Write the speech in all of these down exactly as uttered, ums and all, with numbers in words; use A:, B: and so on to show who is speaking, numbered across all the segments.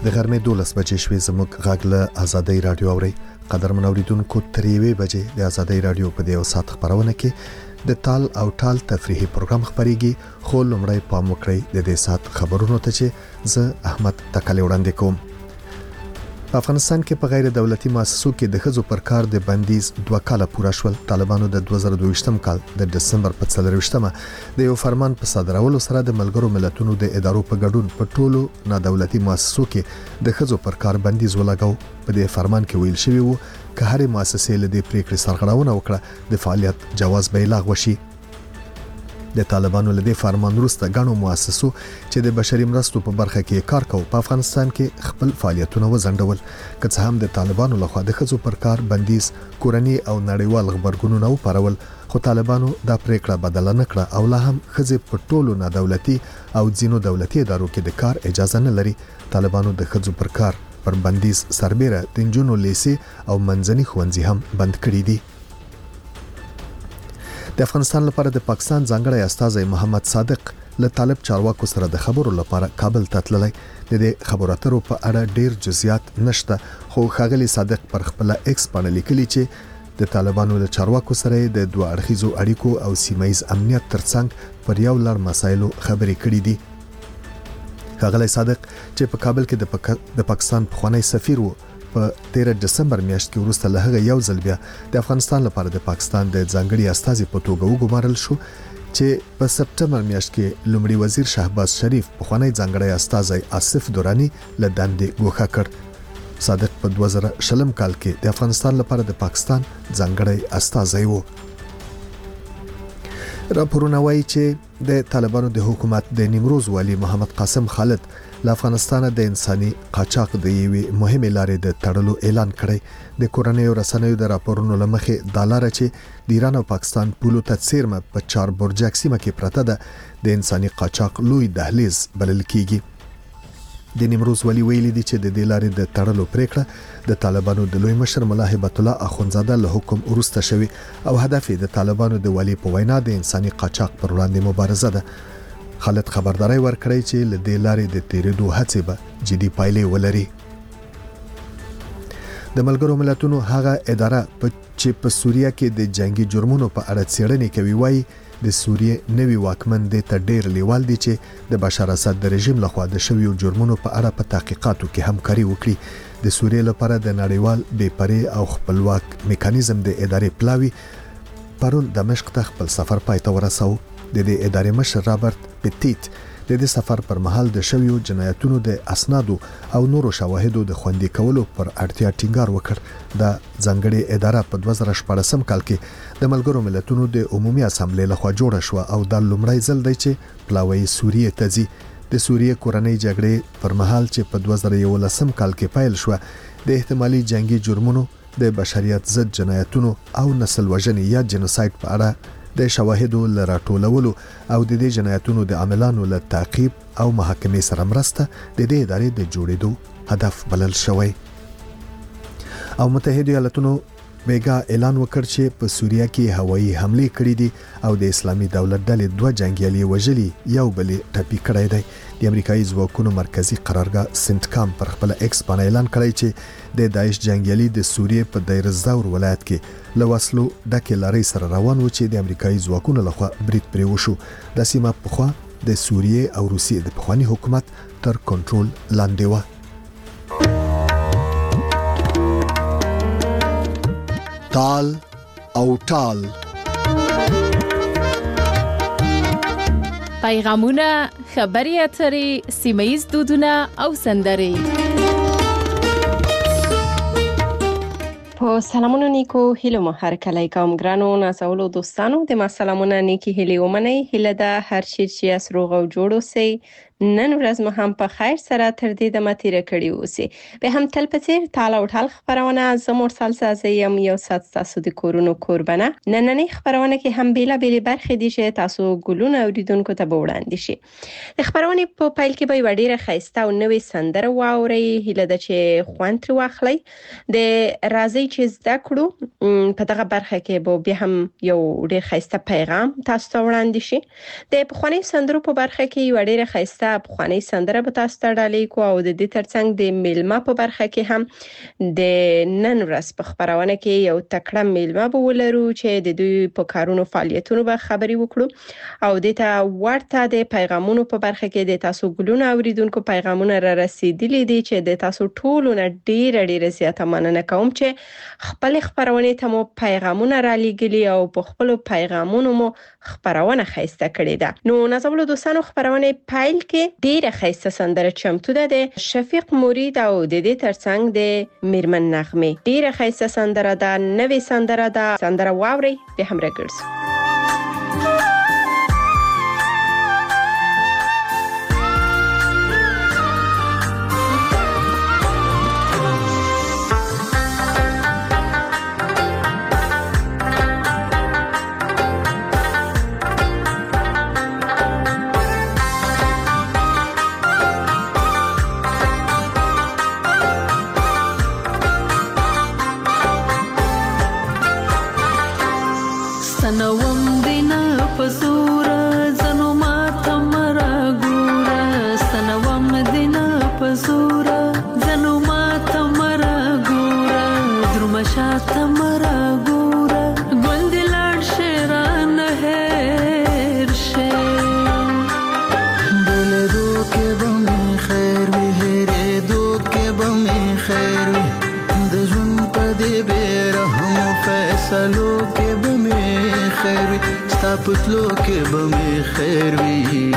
A: د غرمې دولس بجې شوې زموږ غږ له آزادۍ رادیو اوري. قدرمن اوریدونکو تر یوې بجې د آزادۍ رادیو په دې سات خبرونه کې د تال او ټال تفریحي پروګرام خبريږي. خو لومړی پام وکړئ د دې سات خبرونو ته چې زه احمد تکلی وړاندې کوم. په افغانستان کې په غیر دولتي مؤسسو کې د ښځو پر کار د بندیز دوه کاله پوره شول. طالبانو د دوه زره دوه کال د دسمبر په څلرويشتمه د یو فرمان په صادرولو سره د ملګرو ملتونو د ادارو په ګډون په ټولو نادولتي مؤسسو کې د ښځو پر کار بندیز ولګاو. په دې فرمان کې ویل شوی وو که هرې مؤسسې له دې پریکړې سرغړونه وکړه د فعالیت جواز به لغوه شي. د طالبانو له دې فرمان وروسته غاڼو مؤسسو چې د بشري مرستو په برخه کې کار کوي په افغانستان کې خپل فعالیتونه وزندول. که څه هم د طالبانو لخوا د ښځو پر کار بندیز کورنی او نړیوال خبرګونونه وپارول، خو طالبانو دا پریکړه بدله نکړه او لا هم ښځې په ټولو نادولتي او ځینو دولتي ادارو کې د کار اجازه نه لري. طالبانو د ښځو پر کار پر بندیز سربېره د نجونو لیسې او منځني ښوونځي هم بند کړي دي. د افغانستان لپاره د پاکستان ځانګړی استازی محمد صادق له طالب چارواکو سره د خبرو لپاره کابل ته تللی. د دې خبرو اترو په اړه ډیر جزئیات نشته، خو ښاغلي صادق پر خپل ایکس باندې لیکلي چې د طالبانو له چارواکو سره د دوه اړخیزو اړیکو او سیمایي امنیت ترڅنګ پر یو لړ مسایلو خبرې کړې دي. ښاغلي صادق چې په کابل کې د پک... د پاکستان پخوانی سفیر وو، په تیره دسمبر میاشت کې وروسته له هغه یو ځل بیا د افغانستان لپاره د پاکستان د ځانګړي استازي په توګه وګمارل شو چې په سپټمبر میاشت کې لومړي وزیر شهباز شریف پخوانی ځانګړي استازي آصف دورانی له دندې ګوښه کړ. صادق په دوه زره شلم کال کې د افغانستان لپاره د پاکستان ځانګړي استازي وو. راپورونه وایي چې د طالبانو د حکومت د نیمروز والی محمد قاسم خالد له افغانستان د انساني قاچاق د یوې مهمې لارې د تړلو اعلان کړی. د کورنۍ رسنیو د راپورونو لمخې د لارې چې د ایران او پاکستان پولو ته څیرمه په چار برجک سیمه کې پرته ده د انساني قاچاق لوی دهلیز بلل کیږي. د نیمروز والی ویلي دي چې د دې لارې د تړلو پریکړه د طالبانو د لوی مشر ملا هیبت الله اخونزاده له حکم وروسته شوی او هدف د طالبانو د والی په وینا د انساني قاچاق پر وړاندې مبارزه ده. خالد خبرداري ورکړی چې له دې لارې د تیرېدو هڅې به جدي پایلې ولري. د ملګرو ملتونو هغه اداره چې په سوریه کې د جنگي جرمونو په اړه څېړنې کوي وایي د سوریه نوی واکمن د ته ډېر لیوال دي چې د بشار اسد د رژیم لخوا د شویو جرمونو په اړه په تحقیقاتو کې همکاري وکړي. د سوریه لپاره د نړیوال بې پرې او خپلواک میکانیزم د ادارې پلاوی پرون دمشق ته خپل سفر پای ته ورساو. د دې ادارې مشر رابرټ پټیټ د دې سفر پر مهال د شویو جنایتونو د اسنادو او نورو شواهدو د خوندي کولو پر اړتیا ټینګار وکړ. دا ځانګړې اداره په دوه زره شپږم کال کې د ملګرو ملتونو د عمومي اسامبلې لخوا جوړه شو او د لومړی ځل دی چې پلاوی سوریه ته ځي. د سوریه کورنۍ جګړې پر مهال چې په دوه زره یولسم کال کې پیل شو د احتمالي جنگي جرمونو د بشریت ضد جنایتونو او نسل وژنې یا جنوساید په اړه د شواهدو لراټولولو او د دې جنایتونو د عاملانو له تعقیب او محاکمې سره مرسته د دې ادارې د جوړېدو هدف بلل شوی. او متحده ایالاتونو بیګا اعلان وکړ چې په سوریه کې هوایي حمله کړې دي او د اسلامي دولت ډلې دوه جنگیالي وژلي یو بل ټپي کړی دی. د امریکایي ځواکونو مرکزی قرارګاه سنټکام پر خپل ایکس باندې اعلان کړی چې د داعش جنگیالي د سوریه په دیر الزور ولایت کې له وسلو ډکه لارې سره روان و چې د امریکایي ځواکونو لخوا برید پرې وشو. د سیمه پخوا د سوریه او روسیې د پخوانی حکومت تر کنټرول لاندې و. تال او ټال
B: پیغامونه، خبري اترې، سیمه‌ییز دودونه او سندرې.
C: په سلامونو نیکو هیلو مو هر کله کوم ګرانو نازولو دوستانو د ما سلامونه نیکی هیلې ومنئ. هیله ده هر چیر چې اسروغ او جوړ اوسئ. نن ورځ مو هم په خیر سره تر دې دمه تیره کړې اوسئ. به هم تل په څیر تال او ټال خبرونه زه مرسل سازی یم یو ساعت تاسو د کورونو کوربنه. نننۍ خبرونه کې هم بیلا بیلې برخې دي چې تاسو ګلونه اوریدونکو ته به وړاندې شي. د خبرونې په پیل کې به ډیره ښایسته او نوې سندره واورئ. هیله ده چې خوند ترې واخلئ. د راځي چې زده کړو په دغه برخه کې به بیا هم یو ډیر ښایسته پیغام تاسو ته وړاندې شي. د پخواني سندرو په برخه کې یو ډیره ښایسته خایسته افغاني سندره به تاسو ته ډالۍ کو او د دې ترڅنګ د میلمه په برخه کې هم د نن ورځ په خبرونه کې یو تکړه میلمه به ولرو چې د دوی په کارونو فعالیتونو به خبري وکړو او د ته ورته د پیغامونو په برخه کې د تاسو ګلونه اوریدونکو پیغامونه را رسیدلي دي چې د تاسو ټولو نه ډیر ډیر زیاته مننه کوم چې خپل خبرونه ته مو پیغامونه را لېږلي او په خپل پیغامونو مو خبرونه خایسته کړې ده. نو نازولو دوستانو خبرونه پایل کې ډیره خایسته سندره چمتو ده د شفیق مرید او د دې ترڅنګ د میرمن نغمه. ډیره خایسته سندره ده، نوې سندره ده. سندره واوري به هم راګرځو.
D: سنوم دینا پزورا زنو ما تمرا ګورا سنوم دینا پزورا زنو ما تمرا ګورا درمشا تمرا ګورا ګوندلار شیران هر شه
E: دل دو کې بم خیر وی هره دو کې بم خیر وی د ژوند په دې بیرحم فیصلو کې بم خیر وی ستا پتلو کې بم خیر وی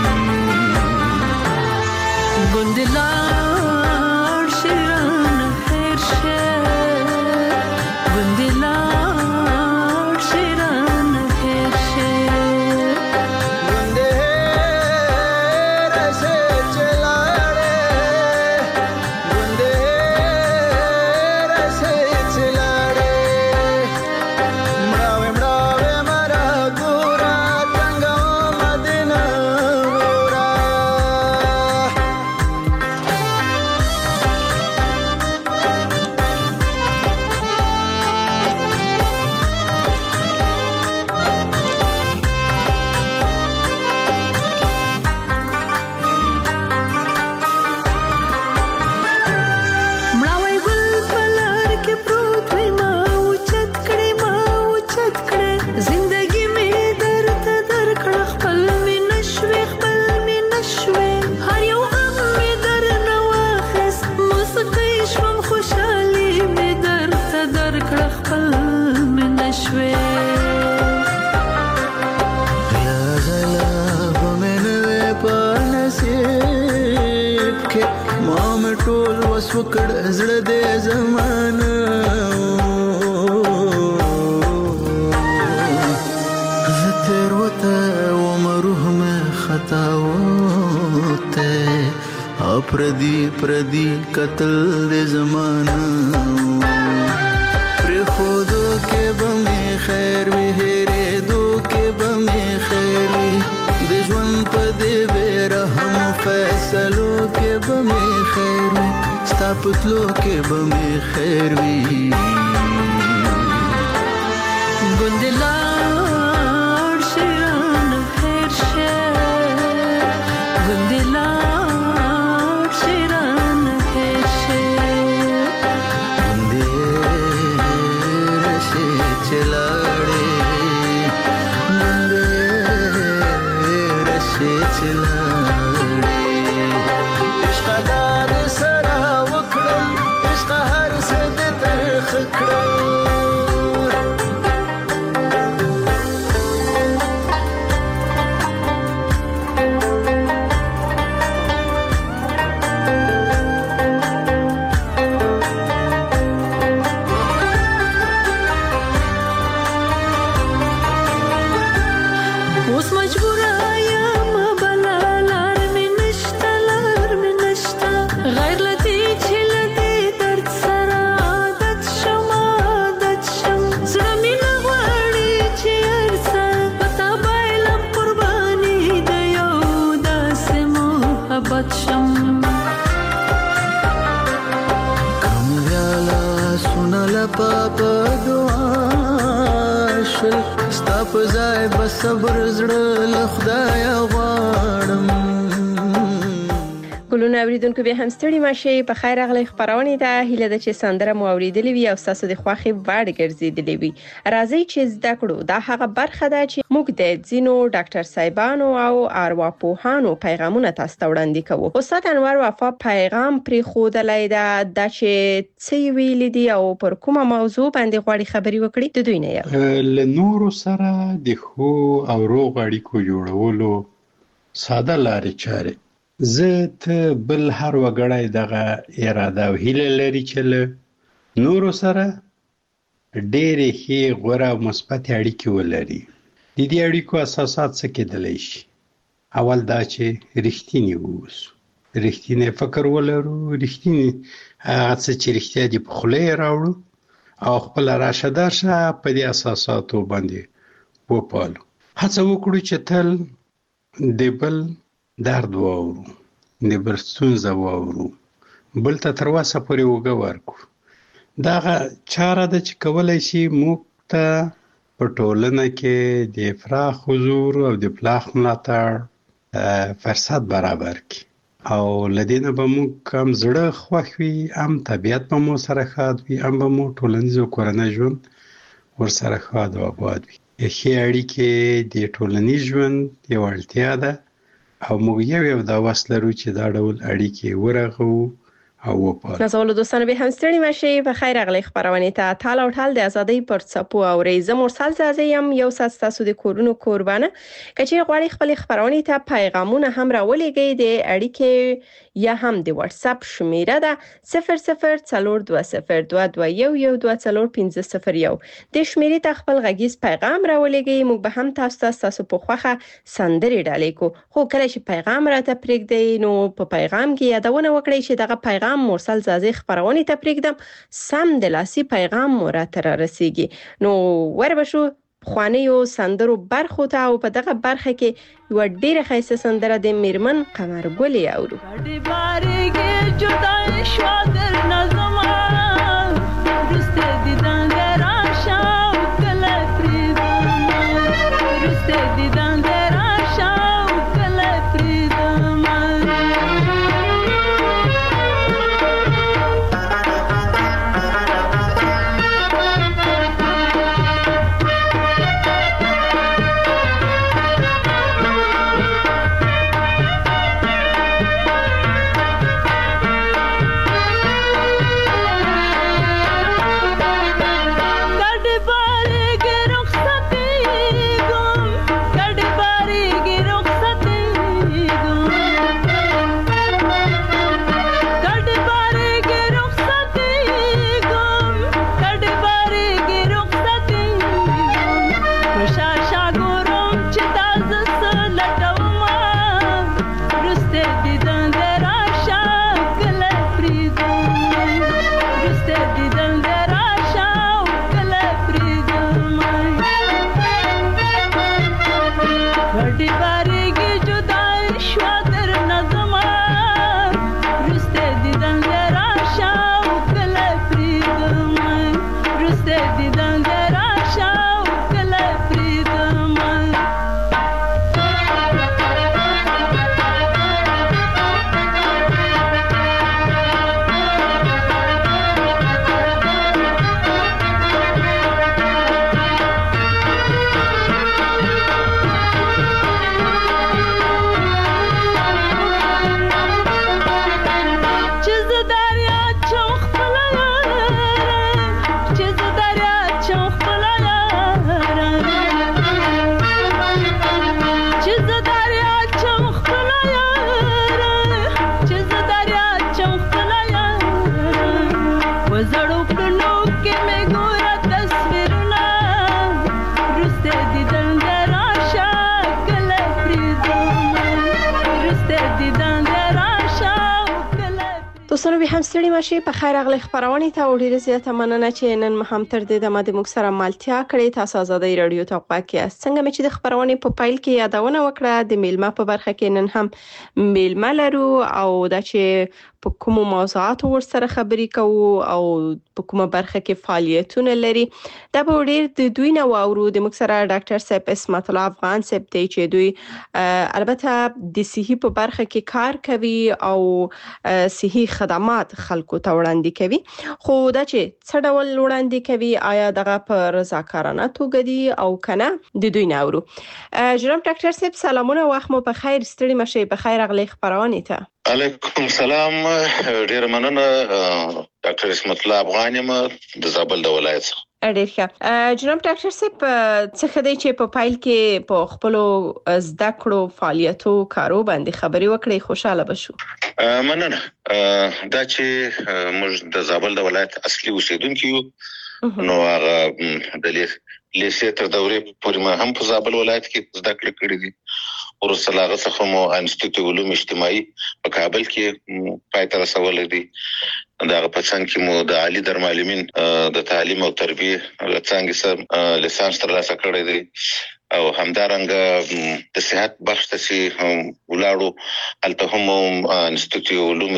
D: ګوندلار شیران هر شه ګوندلار شیران هر شه
E: ګوندې رسې چلاړې ګوندې رسې چلاړې مړاوې مړاوې مرا ګورا څنګه مدینه ګورا
D: مړاوی ګل پلار کې پروت وي ما اوچت کړې ما اوچت کړې زندګي مې درته درکړه خپل مې نشوې خپل مې نشوې هر یو غم مې درنه واخیست موسیقي شوم خوشحالي مې درته درکړه خپل مې نشوې
E: یا غلا بمنوي په نصیب کې ما مې ټول وس وکړ زړه دې زمانه زه تیر وته وم روح مې خطا وته او پردي پردي قتل دې زمانه پر خودو کې بمې خیر وی هره دو کې بمې خیر وی د ژوند په دې بیرحم فیصلو کې بمې خیر وی ستا پتلو کې بمې خیر وی
D: ګوندلار شیران هر شه ګوندلار شیران هر شه
E: ګوندې رسې چلاړې ګوندې رسې چلاړې عشق دار سره وکړم عشق هر څه دې ترخ کړم
D: اوس مجبور یم بلا لار مې نشته لار مې نشته غیر لدی چې لدی درد سره عادت شم عادت شم زړه مې نه غواړي چې هر څه په تا بایلم قرباني د یو داسې محبت شم
E: کم ویالا سونا لپاپا دعا شل ستا په ځای به صبر زړه له خدایه غواړم
C: ګلونه اوریدونکو به هم ستړي ماشي په خیر اغلی خبرونه ده هله د چې سندره مو اوریدلې وي او تاسو د خوخي وړ ګرځیدلې وي راځي چې زده کړو دا هغه برخه ده چې موږ د زینو ډاکټر صاحبانو او ارواپوهانو پیغامونه تاسو ته وړاندې کوو. استاد انور وفا پیغام پری خودلای ده د چې څه ویل دي او پر کومه موضوع باندې غواړي خبري وکړي د دوی نه یو
F: له نورو سره د خو او روغ اړیکو جوړولو ساده لارې چارې زه ته بل هر وګړی دغه اراده او هیله لري چې له نورو سره ډېرې ښې غوره او مثبت اړیکې ولري. د دې اړیکو اساسات څه کېدلی شي؟ اول دا چې رښتیني واوسو، رښتینی فکر ولرو، رښتینی هغه څه چې رښتیا دي په خوله یې راوړو او خپله راشه درشه په دې اساساتو باندې وپالو. هڅه وکړو چې تل د بل درد واورو، د بل ستونزه واورو، بل ته تر وسه پورې اوږه ورکړو. دغه چاره ده چې کولی شي موږ ته په ټولنه کې د پراخ حضور او د پراخ ملاتړ فرصت برابر کړي او له دې نه به موږ هم زړه خوښ وي، هم طبیعت به مو سره ښاد وي، هم به مو ټولنیز او کورنی ژوند ورسره ښاد او آباد وي. ښې اړیکې د ټولنیز ژوند یوه اړتیا ده او موږ یو یو دا وس لرو چې دا ډول اړیکې ورغو او وپالو.
C: نازولو دوستانو به هم ستړي ماشي په خیر اغلی خبرونه ته تال او ټال د ازادۍ پر څپو او ریزه مرسل زازیم یو ساعت تاسو د کورونو قربانه کچې غواړي خپل خبرونه ته پیغامونه هم راولېږي د اړیکې یا هم د واتس اپ شمیره ده صفر صفر څلور دوه صفر دوه دوه یو یو دوه څلور پنځه صفر یو. د شمیرې ته خپل غږیز پیغام راولېږي، موږ به هم تاسو ته تاسو په خوخه سندري ډالې کو. خو کله چې پیغام راته پرېږدئ نو په پیغام کې یادونه وکړئ چې دغه پیغام مرسل زازي خبرونه ته پرېږدم سم د لاسي پیغام مو راته رارسیږي. نو وربشو خوانیو سندرو برخو ته او په دغه برخه کې یو ډیره ښایسته سندره د میرمن قمر ګل اورو.
D: ګډي بارېږي جدا شو در نظم رسته دیدن راشه او کله فریدم رسته دیدن راشه او کله فریدم
C: دوستانو به هم ستړي ماشي په خیر اغلی خبرونه ته ډیره زیاته مننه چې نن هم تر دې د ماده مکسره مالتیا کړې. تاسو آزادۍ رادیو ته پاکه څنګه مې چې د خبرونه په پایل کې یادونه وکړه د میلمه په برخه کې نن هم میلمه لرو او دا چې په کوم موضوعاتو ورسره خبرې کوو او په کومه برخه کې فعالیتونه لري. دا به ډیر د دوی نه واورو. د موږ سره ډاکټر صاحب اسمت الله افغان صاحب دی چې دوی البته د صحي په برخه کې کار کوي او صحي خدمات خلکو ته وړاندې کوي. خو دا چې څه ډول وړاندې کوي، آیا دغه په رضاکارانه توګه دي او کنه، د دوی نه اورو. جناب ډاکټر صاحب سلامونه، وخت مو په خیر، ستړي مشه، په خیر اغلی خبرونه ته.
G: علیکم سلام، ډیر مننه. ډاکټر اسمت الله افغان یم د زابل د ولایت څخه.
C: ډیر ښه. جناب ډاکټر صاحب څه خدای چې په پایل کې په خپل زده کړو فعالیتو کارو باندې خبري وکړي، خوشاله بشو.
G: مننه. دا چې موږ د زابل د ولایت اصلي اوسیدونکو یو، نو هغه د لیسې تر دورې پورې ما هم په زابل ولایت کې زده کړې کړې دي. ورسره هغه څخه مو انسټیټیوټ علوم اجتماعي په کابل کې پای ته رسولې دي. دا په څنګه کې مو د عالی درمعلمین د تعلیم او تربیه څنګه سره لیسانس ترلاسه کړی دی، او همدارنګه د صحت بخش ته چې ولاړو هلته هم انسټیټیوټ علوم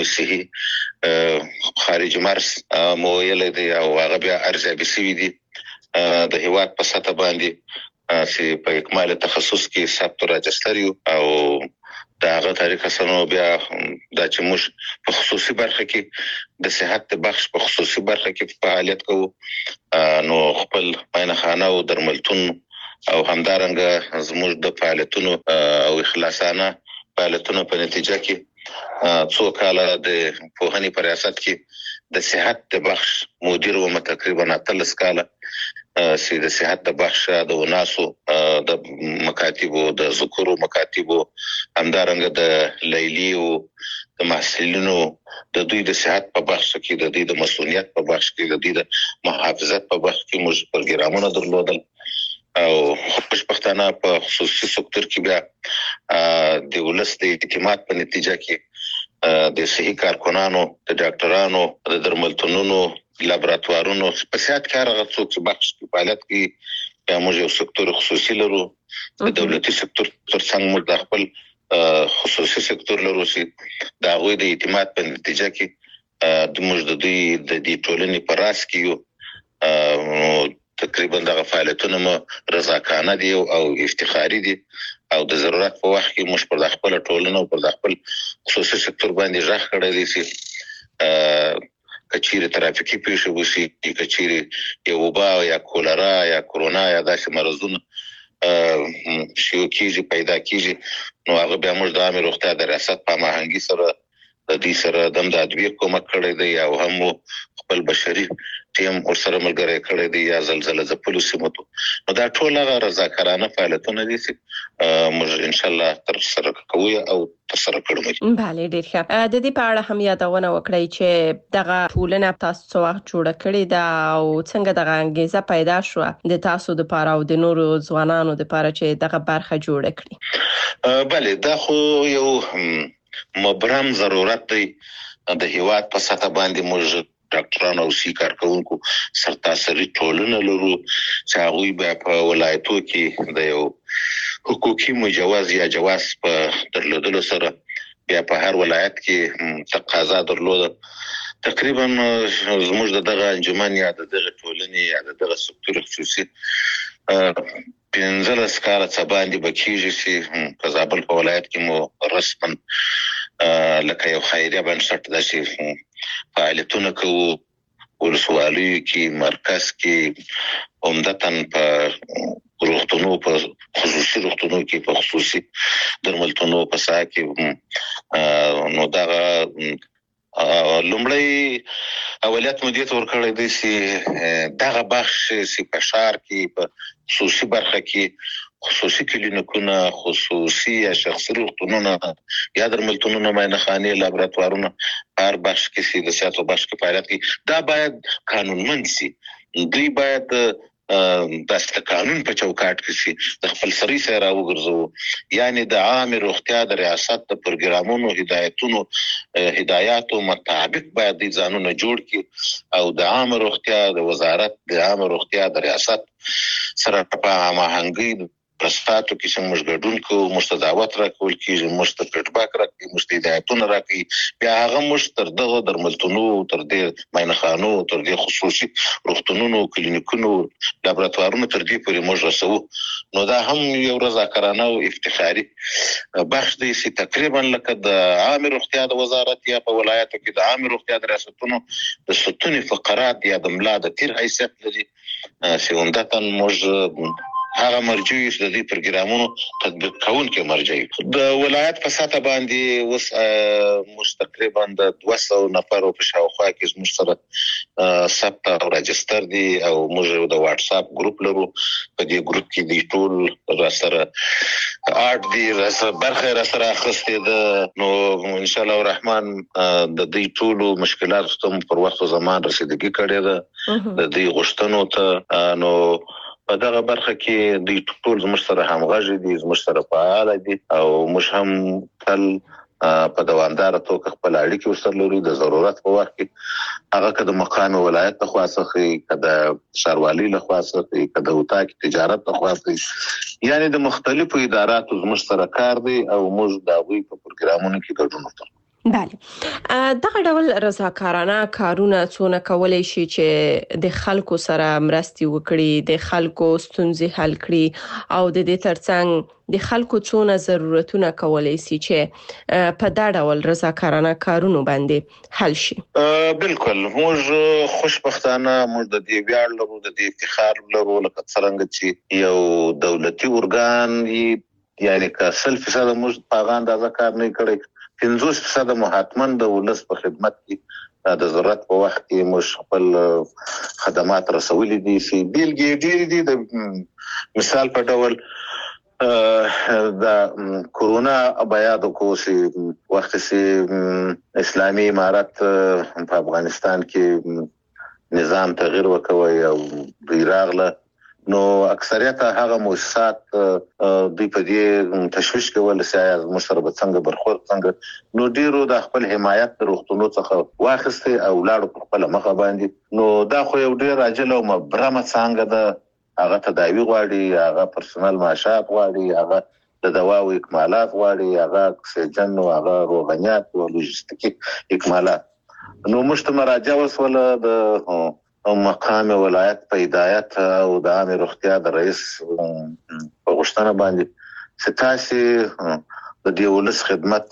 G: صحي خارج مرز مو ویلې دی، او هغه بیا ارزیابي شوي دي د هیواد په سطح باندې چې په اکمال تخصص کې ثبت راجستر یو، او دا هغه طریقه سره بیا دا چې موږ په خصوصي برخه کې د صحت بخش په خصوصي برخه کې فعالیت کوو، نو خپل ماینخانه او درملتون او همدارنګه زموږ د فعالیتونو او اخلاصانه فعالیتونو په نتیجه کې څو کاله د پوهنې په ریاست کې د صحت بخش مدیر وم، تقریبا اتلس کاله چې د صحت د بخش د وناسو د مکاتبو د ذکرو مکاتبو همدارنګه د لیلی او د محصلینو د دوی د صحت په بخش کې د دوی د مسؤلیت په بخش کې د دوی د محافظت په بخش کې موږ پروګرامونه درلودل، او خوشبختانه په خصوصي سکتور کې بیا د ولس د اعتماد په نتیجه کې د صحي کارکونانو، د ډاکټرانو، د درملتونونو، لابراتوارونو په صحت کې هغه څوک چې بخش کې فعالیت کوي، یا موږ یو سکتور خصوصي لرو، د دولتي سکتور ترڅنګ موږ د خپل خصوصي سکتور لرو چې د هغوی د اعتماد په نتیجه کې د موږ د دوی د دې ټولنې په راس کې یو. تقریبا دغه فعالیتونه مو رضاکانه دي او افتخاري دي، او د ضرورت په وخت کې موږ پر خپل ټولنه او پر خپل خصوصي سکتور باندې ځخ کړی دي چې کچيري ترافیکي پیښې وشي، کچيري یو وبا یا کولرا یا کرونا یا داسې مرزونه شیو کیږي پیدا کیږي، نو هغه بیا موږ د عامه روغتیا د ریاست په هماهنګي سره د دې سره د ادویه کومک کړی دی، او هم خپل بشري ټیم ورسره ملګری کړی دی یا زلزلہ ځپلو سیمو ته. نو دا ټول هغه رضاکارانه فعالیتونه دي چې موږ ان شاء الله تر سره کوو او تر سره کړو.
C: بله، ډیر ښه. د دې په اړه هم یادونه وکړئ چې دغه ټولنه تاسو څو وخت جوړه کړې ده او څنګه دغه انګیزه پیدا شو د تاسو د پاره او د نورو ځوانانو د پاره چې دغه برخه جوړه کړي.
G: بله، دا خو یو مبرم ضرورت دی. د هیواد په سطح باندې موږ ډاکټرانو او سی کارکونکو سرتاسري ټولنه لرو چې هغوی به په ولایتو کې د یو حقوقي مجوز یا جواز په درلودلو سره بیا په هر ولایت کې تقاضا درلوده. تقریبا زموږ دغه انجمن یا دغه ټولنې یا دغه سکتور خصوصي پنځلس کاله څه باندې بکیږي چې په زابل په ولایت کې مو رسمن لکه یو خیریه بنسټ داسې فعالیتونه کوو، ولسوالیو کې، مرکز کې، عمدتاً په روغتونو، په خصوصي روغتونو کې، په خصوصي درملتونو په ساحه کې. نو دغه لومړی اولیت مو دې ته ورکړی دی چې دغه بخش چې په ښار کې په خصوصي برخه کې خصوصي کلینیکونه، خصوصي یا شخصي روغتونونه یا درملتونونه، معاینخانې، لابراتوارونه هر بخش کې چې د صحت بخش کې فعالیت کوي، دا باید قانونمند شي. دوی باید داسې قانون په چوکاټ کې شي د خپل سری سره راوګرځو، یعنی د عامه روغتیا د ریاست د پروګرامونو هدایتونو هدایاتو مطابق باید د ځانونه جوړ کړي، او د عامه روغتیا د وزارت د عامه روغتیا د ریاست سره په هماهنګۍ پرستاتو کې چې موږ ګډون کوو، موږ ته دعوت راکول کېږي، موږ ته فیډباک راکوي، موږ ته هدایتونه راکوي. بیا هغه موږ تر دغه درملتونو، تر دې معاینخانو، تر دې خصوصي روغتونونو، کلینیکونو، لابراتوارونو تر دې پورې موږ رسوو. نو دا هم یو رضاکارانه او افتخاري بخش دی چې تقریبا لکه د عامه روغتیا د وزارت یا په ولایتو کې د عامه روغتیا د ریاستونو د ستوني فقرات یا د ملا د تیر حیثیت لري، چې عمدتاً موږ هغه مرجع یو د دې پروګرامونو تطبیق کوونکي مرجع یو. د ولایت په سطح باندې اوس موږ تقریبا د دوه سوه نفرو په شاوخوا کې زموږ سره ثبت او راجستر دي، او موږ د واتس اپ ګروپ لرو. په دې ګروپ کې د ټول را سره اټ دي برخه را سره اخستې ده. نو ان شاء الله الرحمن د دې ټول مشکلاتو ته پر وخت او زمان رسیدګي کړې ده د دې غوښتنو ته. نو په دغه برخه کې د ټول زموږ سره همغږي دي، زموږ سره فعال دي، او موږ هم تل په دوامداره توګه خپل اړیکې ورسره لرو. د ضرورت په وخت کې هغه که د مقام ولایت لخوا څخه، که د ښاروالۍ لخوا څخه، که د اتاق تجارت لخوا څخه، یعنی د مختلفو اداراتو زموږ سره کار دی او موږ د هغوی په پروګرامونو کې ګډون کوو.
C: بله، دغه ډول رضاکارانه کارونه څونه کولی شي چې د خلکو سره مرستې وکړي، د خلکو ستونزې حل کړي، او د دې ترڅنګ د خلکو څونه ضرورتونه کولی شي چې په دا ډول رضاکارانه کارونو باندې حل شي؟
G: بالکل، موږ خوشبختانه موږ د دې ویاړ لرو، د دې افتخار لرو، لکه څرنګه چې یو دولتي ارګان یعنی که سل فیصد موږ په هغه اندازه کار نه کړی، پنځوس فیصد محتماً د ولس په خدمت کې د ضرورت په وخت کې موږ خپل خدمات رسولي دي. چې بیلګې ډېرې دي. د مثال په ډول د کورونا بیاد کو چې وخت چې اسلامي امارت په افغانستان کې نظام تغییر وکوي او دوی راغله، نو اکثریت هغه مؤسسات دوی په دې تشویش کول چې آیا موږ سره به څنګه برخورد څنګه. نو ډیرو د خپل حمایت د روغتونو څخه واخیسته او لاړو په خپل مخه باندې. نو دا خو یو ډیر عاجل او مبرمه څنګه ده، هغه تداوی غواړي، هغه پرسونل معاشات غواړي، هغه د دوا او اکمالات غواړي، هغه اکسیجن او هغه روغنیات او لوجستیکي اکمالات. نو موږ ته مراجعه وسوله د مقام ولایت په هدایت او د عامه روغتیا د رئیس په غوښتنه باندې چې تاسو د دې ولس خدمت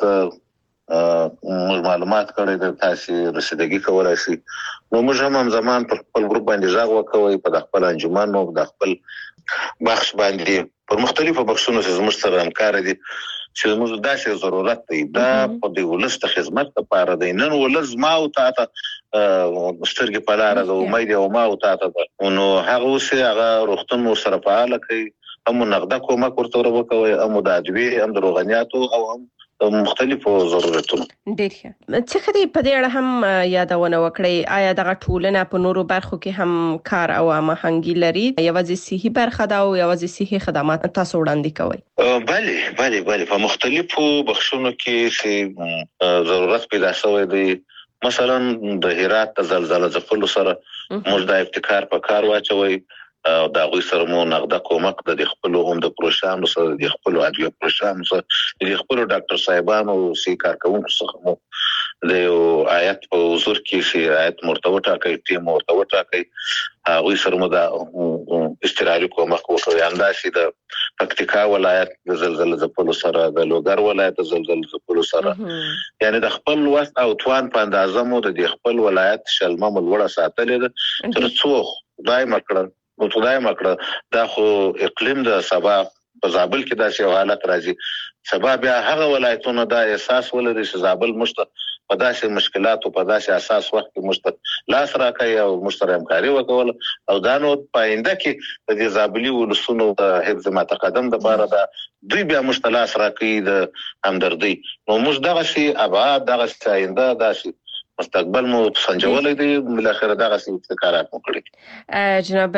G: معلومات کړئ، د تاسو رسیدګي کولای شي. نو موږ هم همزمان پر خپل ګروپ باندې ځاغ وکوي، په خپل انجمن او د خپل بخش باندې پر مختلفو بخشونو چې زموږ سره همکار دي چې موږ داسې ضرورت دی دا په دې ولس ته خدمت لپاره دی. نن ولس ما او تاسو سترګې په لار د امید او ما او تاسو نو هغه اوس هغه روغتون مو سره فعال کوي، هم نقده کومک ورته ورکوي، هم د ادویې، هم د روغنیاتو او هم مختلفو ضرورتونو.
C: ډیر ښه. څه خدي په دې اړه هم یادونه وکړئ، آیا دغه ټولنه په نورو برخو کې هم کار او هماهنګي لري؟ یوازې صحي برخه ده او یوازې صحي خدمات تاسو وړاندې کوئ؟
G: بله بله بله په مختلفو بخشونو کې چې ضرورت پیدا شوی دی. مثلا د هرات د زلزلې ځپلو سره موږ د ابتکار په کار واچوي، دا غوي سره مو نقده کومک د خپل هم د پروژانو سره د خپل ادویه پروژانو سره د خپل ډاکټر صاحبانو سي کارکونکو څخه مو د یو آیت په حضور کې سي آیت مرتبطه کوي، ټیم مرتبطه کوي، غوي سره مو د استرالي کومک وکړي. انداسي د پکتیکا ولایت د زلزلې ځپلو سره، د لوګر ولایت د زلزلې ځپلو سره، یعنی د خپل وس او توان په اندازه مو د خپل ولایت شلمه ملوړه ساتلې ده تر څو دای مکړه نو خدای مکړه. دا خو اقلیم د سبا په زابل کې داسې حالت راځي، سبا بیا هغه ولایتونه دا احساس ولري چې زابل مشته په داسې مشکلاتو په داسې اساس وخت کې مشته لاس راکړي او مشترک همکاري وکول، او دا نو پاینده کې د دې زابلي ولسونو د حفظ ما تقدم د بار دا دوی بیا مشته لاس راکړي د همدردي. نو موږ دغه شی ابعاد دغه آینده داسې مستقبل مو سنجولای دی بل اخر دغه څه کارات مو کړی.
C: جناب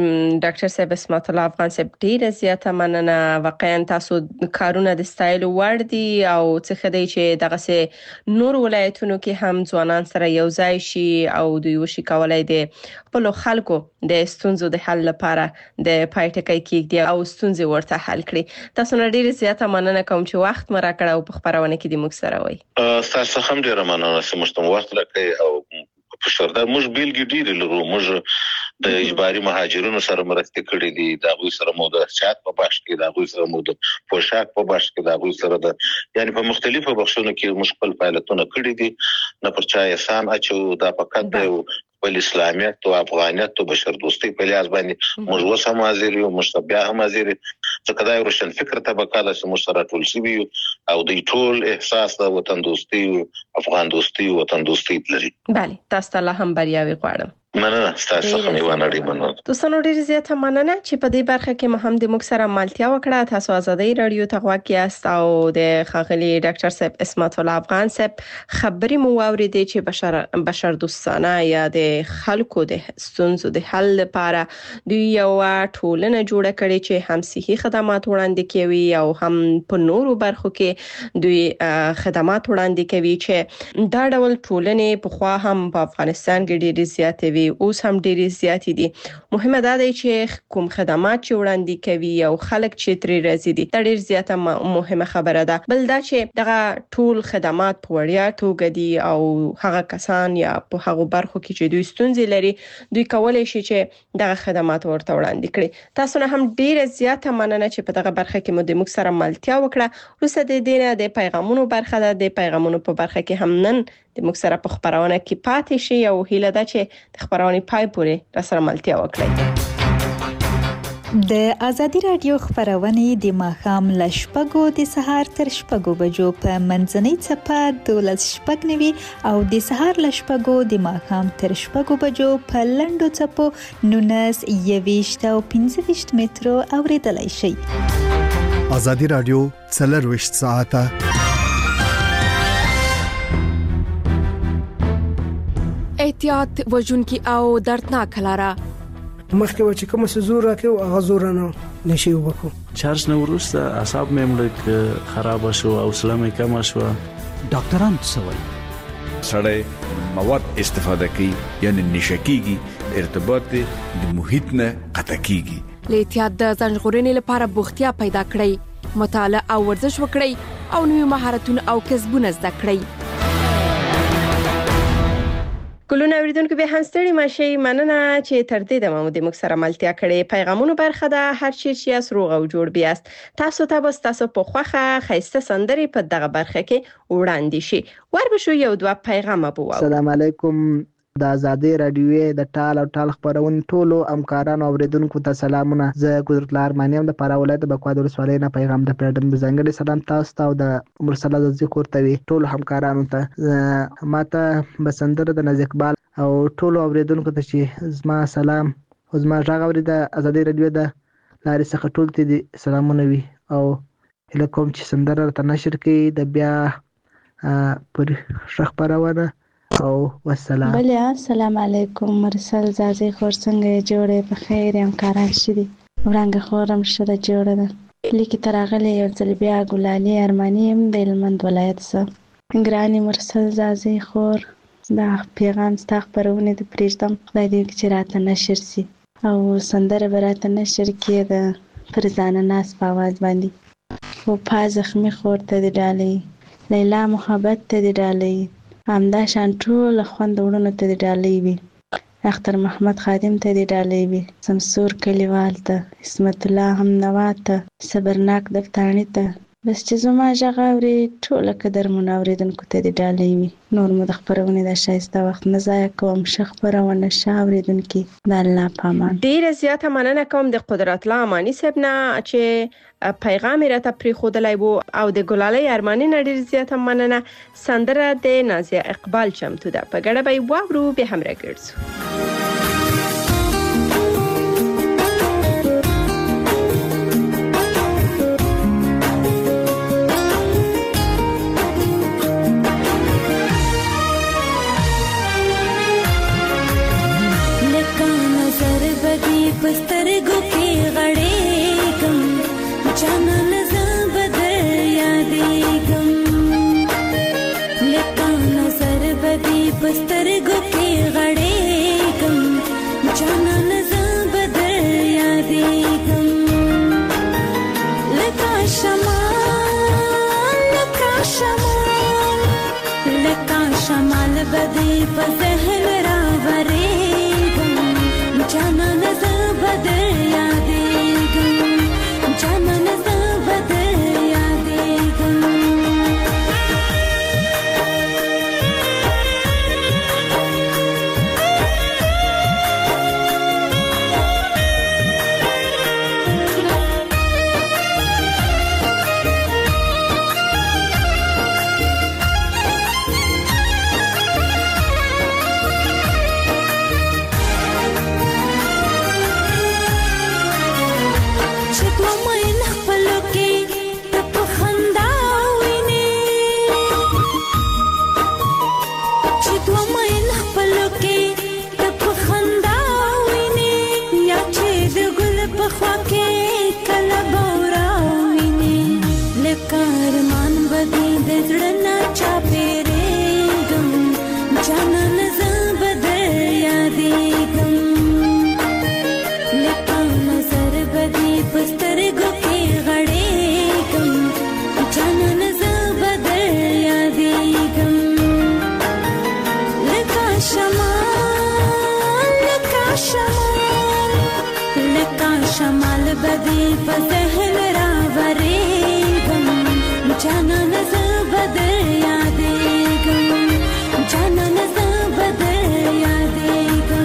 C: ډاکټر صاحب اسمت الله افغان صاحب ډیره زیاته مننه. واقعا تاسو کارونه د سټایل ور دي او څه خدای چې دغه سه نور ولایتونو کې هم ځوانان سره یو ځای شي او دوی وشي کولای دي خپل خلکو د ستونزو د حل لپاره د پایټکای کېږي او ستونزې ورته حل کړي. تاسو نه ډیره زیاته مننه کوم چې وخت مرا کړ او په خبرونه کې د موږ سره وای.
G: تاسو هم ډیره مننه چې مستم وخت راکړی او په شردا موږ بیلګې ډیره لرو. موږ د اجباري مهاجرونو سره مرسته کړې دي، دا غوي سره مو د چات په باش کې، دا غوي سره مو د پوشاک په باش کې، دا غوي سره د یعنی په مختلفو بخښونو کې مشکل فعالیتونه کړې دي. نه پر چا احسان اچو دا فقط د ول اسلامیت او افغانیت او بشر دوستي په لیاز باندې موږ وسه حاضر یو، موږ بیا هم حاضر څه کدای روشن فکر طبقه د موږ سره ټول شي او د ټول احساس د وطن دوستي افغان دوستي وطن دوستي لري.
C: بله تاسو ته هم بریاوي غواړم.
G: مننه تاسو څخه میوانه ډیر مننه.
C: دوستانو ډیر زیاته مننه چې په دې برخه کې مهم د موږ سره مالتیا وکړه. تاسو آزادۍ رادیو ته غواړئ یاست او د خاغلی ډاکټر صاحب اسمت الله افغان صاحب خبري مو واوریدې چې بشر بشر دوستانه یا د خلکو د ستونزو د حل لپاره دوی یو ټولنه جوړه کړې چې هم صحي خدمات وړاندې کوي او هم په نورو برخو کې دوی خدمات وړاندې کوي چې دا ډول ټولنې په خوا هم په افغانستان کې ډېر زیاتې اوس هم ډېری زیاتې دي. مهمه ده چې کوم خدمات چې وړاندې کوي او خلک چې ترې راځي دي دا ډېر زیاته مهمه خبره ده. بل دا چې دغه ټول خدمات په وړیا توګه دي او هغه کسان یا په هغه برخو کې چې دوی ستونزې لري دوی کولای شي چې دغه خدمات ورته وړاندې کړي. تاسو نه هم ډېر زیاته مننه چې په دغه برخه کې مو د موږ سره ملتیا وکړه. وروسته د دې د پیغامونو برخه ده، د پیغامونو په برخه کې هم نن د موږ سره په خبرونه کې پاتې شي او هیله ده چې د خبرونه پای پورې را سره ملتیا وکړي.
H: د ازادي رادیو خبرونه د ماښام ل شپږو د سهار تر شپږو بجو په منځنۍ چپه دولس شپږ نوي او د سهار ل شپږو د ماښام تر شپږو بجو په لنډو چپو نونس یويشت او پنځه ویشت مترو اوریدلای شي.
A: ازادي رادیو څلور ویشت ساعته
I: احتیاط وژونکي او دردناک لاره
J: مخکې و چې کوم څه زور راکې او هغه زور نه نشي وبکو
K: چارج نه ورسته اعصاب مې مړ خراب شو او سلام کم شو.
L: ډاکټران څه وایي؟
M: سړی مواد استفاده کوي یعنی نشکیږي، ارتباط د محیط نه قطع کیږي.
I: له احتیاط د ځان ژغورنې لپاره بوختیا پیدا کړئ، مطالعه او ورزش وکړئ او نوي مهارتونه او کسبونه زده کړئ.
C: ګلونه اوریدونکو به هم ستړي ماشي. مننه چې تر دې د مو د موږ سره ملتیا کړې. پیغامونو برخه ده هر چی چې روغ او جوړ بیاست. تاسو ته بس تاسو په خوخه خیسته سندري په دغه برخه کې وړاندې شي. ور به شو یو دوه پیغام ابو.
N: السلام علیکم. د ازادي رادیو د ټال او ټال خبرونه ټولو همکارانو اوریدونکو ته سلامونه. زه قدرت الله ارمانیم د پاره ولایت بکوادر سوالې نه پیغام د پردن بزنګړي سلام تاسو ته او د مرسله د ذکر توي ټول همکارانو ته ماته بسندر د نزیک بال او ټولو اوریدونکو ته چې زما سلام او زما ژغ اورید د ازادي رادیو د لارې څخه ټول ته دي سلامونه وي او الکوم چې سندره ته نشر کې د بیا پر خبرونه او والسلام.
O: بله السلام علیکم. مرسل زازی خور څنګه جوړه په خیر همکاران شدي ورنګ خورم شته جوړه ده لیکي ترغله یو ځل بیا ګلالي ارماني هم د هلمند ولایت څخه ګراني مرسل زازی خور دا پیغام ستا خبرونه د پرېږدم خدای دې چې راته نشر سي او سندره به راته نشر کړي د فرزانه ناس په आवाज باندې او په زخمي خور ته د ډالۍ لیلا محبت ته د ډالۍ همدا شان ټول خوند وړونو ته د ډالۍ وي اختر محمد خادم ته د ډالۍ وي سمسور کلیوال ته اسمت الله هم نوا ته صبرناک دفتانی ته بس چې زما ژغ اوري ټول قدر منوریدونکو ته د ډالۍ وي. نور مو د خبرونه د شایسته وخت نه ضایع کوم. ښه خبرونه ښه اوریدونکي د الله په امان.
C: ډیره زیاته مننه کوم د قدرت الله امانی صاحب نه چې پیغام راته پری خودلای وو او د ګلالي ارمانی نه ډیر زیاته مننه. سندره د نازیه اقبال چمتو ده په ګډه به واورو به هم راګرځو.
D: بدی په ذهن راورېږم جانانه زه به در یادېږم جانانه زه به در یادېږم شمال بدی په ذهن راورېږم جانانه زه به در یادېږم جانانه زه به در یادېږم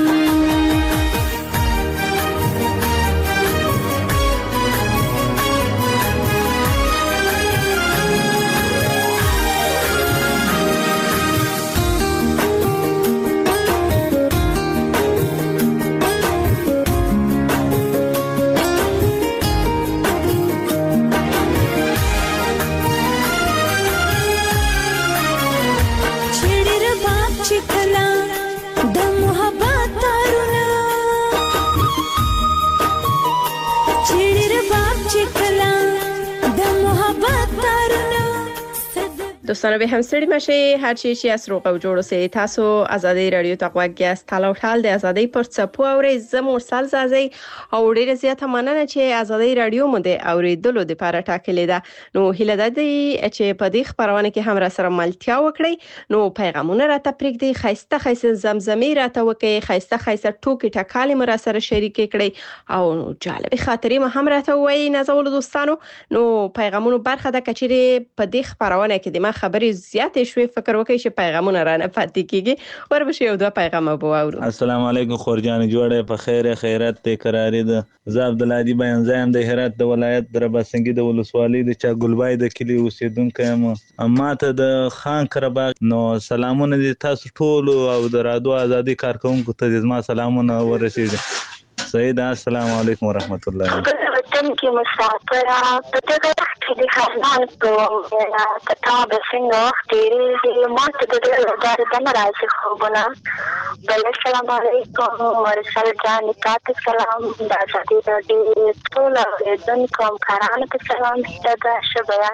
C: دوستان به همسری مشه هر چی چی از روغ و جوړ سي تاسو ازادي رادیو ته غوږیاست تاله ټال د ازادي پر څپو اوري زموږ سال زازي او ډیره زیاته مننه چې ازادي رادیو مو د اوریدلو د لپاره ټاکلې ده نو هیله ده چې په دې خبرونه کې هم را سره ملتیا وکړي نو پیغامونه راته پرېږدي خاصه خاصه زمزمي راته وکي خاصه خاصه ټوکی ټکالې مر سره شریک کړي او جالب خاطرې مو هم راته وایي نازول دوستانو نو پیغامونو برخه ده کچېری په دې خبرونه کې د ما خبرې زیاتې شوې فکر وکړئ چې پیغامونه رانه پاتې کیږي وربشي یو دوه پیغام به واورو
P: السلام علیکم خورجان جوړه په خیر خیرت ته قراری ده زه عبدالهادي بیان زایم د هرات د ولایت د رباسنګي د ولسوالۍ د چا ګلبای د کلی اوسیدونکو یم اما ته د خان کرباغ نو سلامونه دي تاسو ټول او د رادیو ازادي کارکونکو ته زما سلامونه ورسیږي سید السلام علیکم ورحمت الله
Q: وطن کې مسافر په دغه وخت کې د خزان په کتاب څنګه وخت ډېرې ماته د دې د مرزي خوبونه بل السلام علیکم ورسل جان تاسو سلام د ازادي رادیو ټول د کوم کارانه ته سلام دا شبیا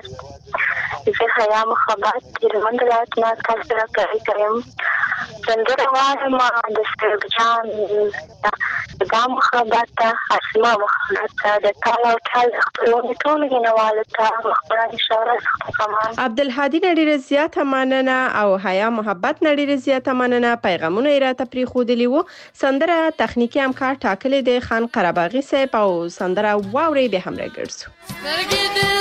Q: زه خیا مخابات د منډلات نه تاسو را کوي کوم څنګه روانه ما د سرجان د مخابات اسما مخابات د تعالی تعالی خپلونه ټول غنواله ته خبرانه اشاره
C: عبدالهادي نړۍ زیاته مننه او حیا محبت نړۍ زیاته مننه پیغامونه راته پری خودلی وو سندره تخنیکی همکار ټاکلې د خان قرباغي صاحب او سندره واوري به هم راګرځو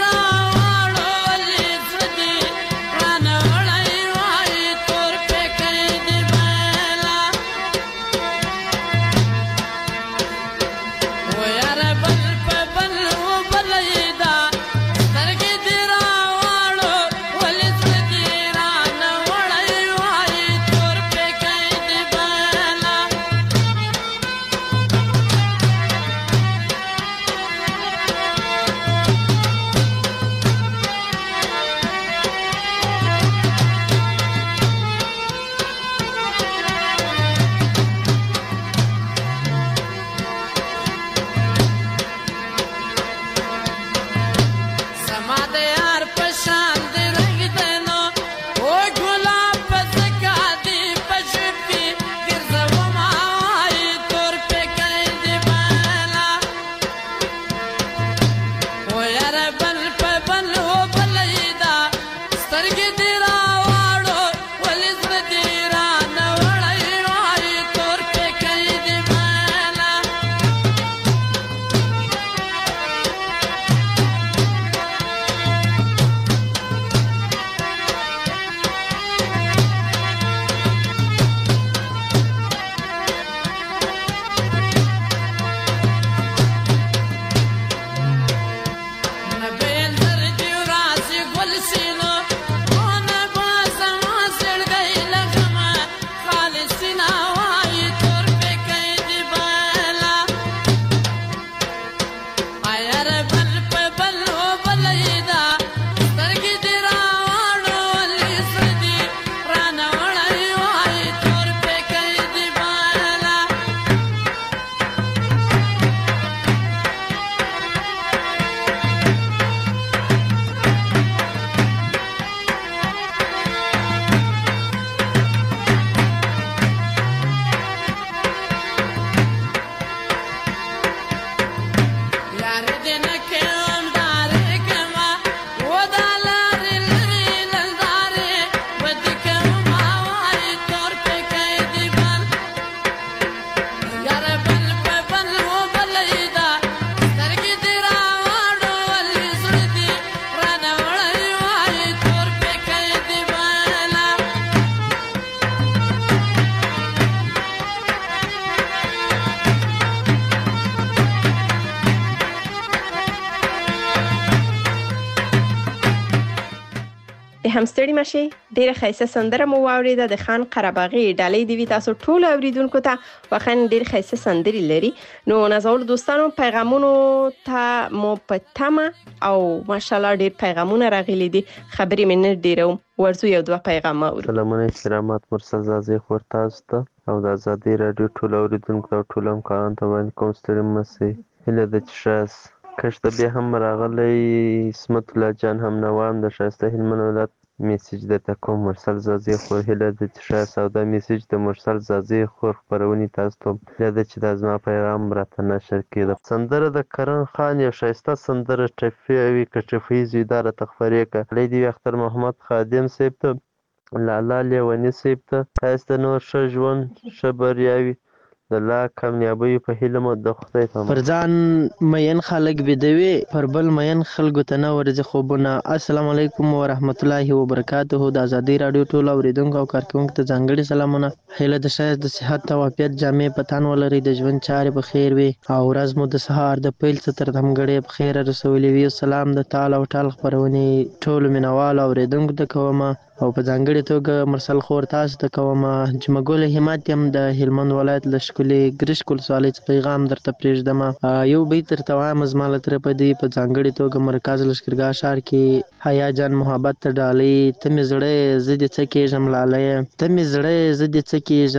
C: د همستړي مشي ډیره خیسه سندره مو واوریده د خان قرباغي ډالۍ دی تاسو ټول اوریدونکو ته واخن ډیر خیسه سندري لري نو نازول دوستانو پیغامونو ته مو پټما او ماشالله ډیر پیغامونه راغلي دي خبرې مې ډیرو ورزو یو دوه پیغام اورو.
R: سلامونه کرامات مرسل زازي خور تاسو ته او د آزادي رادیو ټول اوریدونکو ته ټول هم کاران ته باندې کوم ستړي مسي هله د چشاس کښته بیا هم راغلی اسمت الله جان هم نوام د شایسته هلمند ولایت میسج د تکوم مرسل زازي خور هله د چشاس او د میسج د مرسل زازي خور خبرونی تاسو ته هله چې د ازما پیغام راته نشر کړه. سندره د کرن خان یو شایسته سندره ټفي وی کټفي زیدار تخفریه ک لیدي اختر محمد خادم صاحب ته لالا لیونی صاحب ته تاسو نور ښه ژوند ښه بریاوي د لا کامیابی په هیله مو د خدای په
S: پر ځان مین خلک بيدوي پر بل مین خلکو ته نه ورځي خوبونه. السلام علیکم ورحمت الله وبرکاته. د آزادي رادیو ټول اوریدونکو او کارکونکو ته ځانګړي سلامونه. هیله د شایست د صحت او عافیت جامې پتان ولري د ژوند چارې په خیر وي او ورځ مو د سهار د پیل ستر دمګړې په خیر رسولي وي. سلام د تعالی او ټال خبرونی ټول مینوال اوریدونکو ته کوم او په ځانګړي توګه مرسل خور تاسو ته کوم چې مګول همت هم د هلمند ولایت لشکلي ګرش کول سوالي پیغام درته پرېږدم. یو بیت تر توام زماله تر په دی په ځانګړي توګه مرکز لشکرګاه شهر کې حیا جان محبت ډالۍ ته مې زړه زدي څکه جملاله ته مې زړه زدي څکه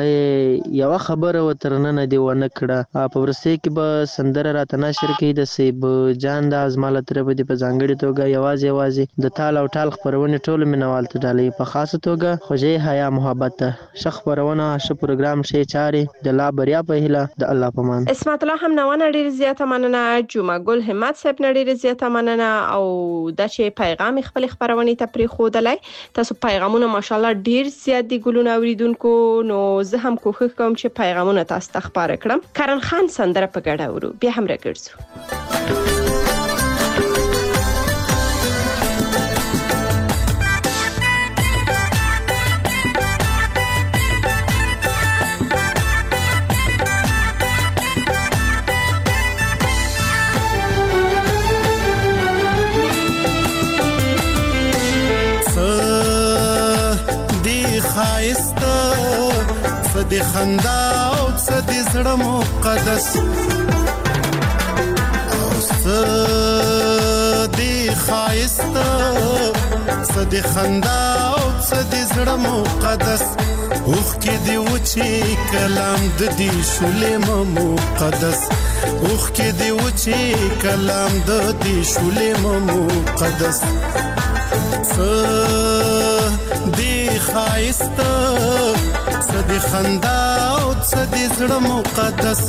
S: جملاله یو خبره وترنه دی ونه کړه په ورسې کې به سندره راته نشر کې د سیب جان د ازماله تر په دی په ځانګړي توګه یوازې یوازې د تال او ټال خبرونه ټول مینوال ته ډالۍ په خاصه توګه خوږې حیا محبت شخ خبرونه ش پروګرام شي چاري د لا بریا په هله د الله پمان.
C: اسمت الله هم نوانه ډیر زیاته مننه. جمعه ګل همت صاحب ډیر زیاته مننه او د چې پیغام خپل خبرونه ته پری خودلای تاسو پیغامونه ماشالله ډیر زیات دي ګلونه اوریدونکو نو زه هم کوښښ کوم چې پیغامونه تاسو ته خبره کړم. کرن خان سندره په ګډه ورو بیا هم راګرځو.
T: د خندا او د زړه مقدس او د خایست د خندا او د زړه مقدس اوخ کې دی وچی کلام د دې شولې مقدس اوخ کې دی وچی کلام د دې شولې مقدس د خایست صدی خندا او صدی زړه مقدس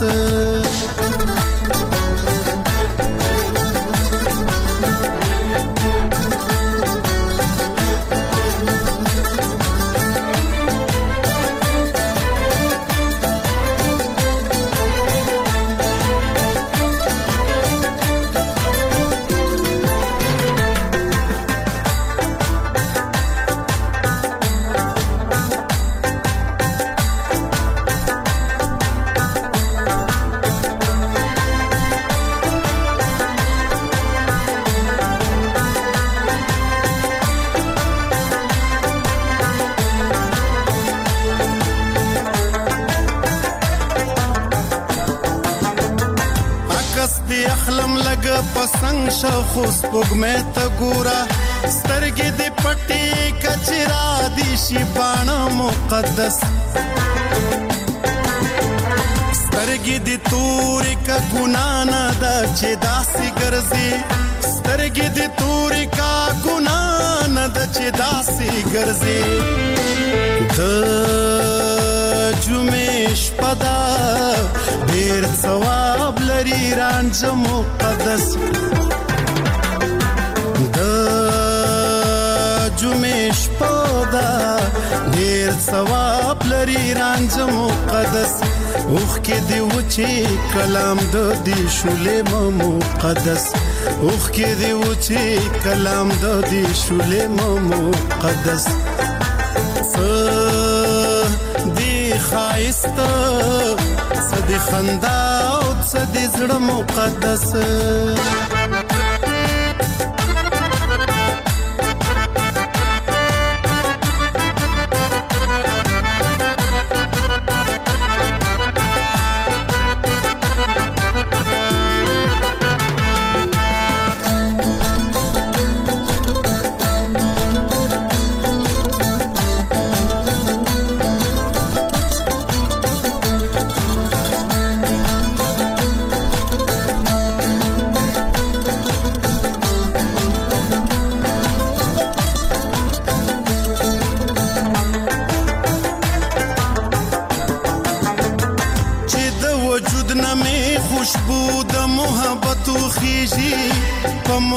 T: پسنګ شخص پګمه ته ګورا سترګې دې پټي کچرا دي شي باڼه مقدس سترګې دې تورې کا ګنا نه دا چې داسې ګرځي سترګې دې تورې کا ګنا نه دا چې داسې ګرځي د جمعې شپه ده ډېر ثواب لري رانجه مقدس د جمعې شپه ده ډېر ثواب لري رانجه مقدس اوخ کې دی وچی کلام د دې شولې مقدس اوخ کې دی وچی کلام د دې شولې مقدس خایست صدی خندا او صدی زړه مقدس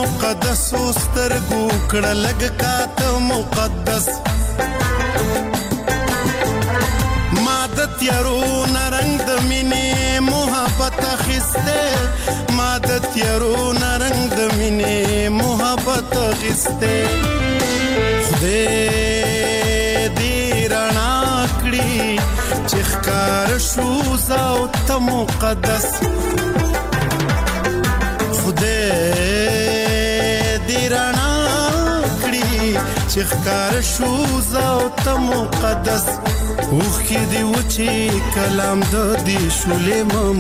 T: مقدس سترګو کړه لګ کاته مقدس مادت یارو نرنګ د مینې محبت اخیسته مادت یارو نرنګ د مینې محبت اخیسته خدای دې رڼا کړي چې ښکار شو زاو ته مقدس خدای دې رڼا کړي چې ښکار شو زاو ته مقدس اوخ کې دی وچی کلام د دې شولې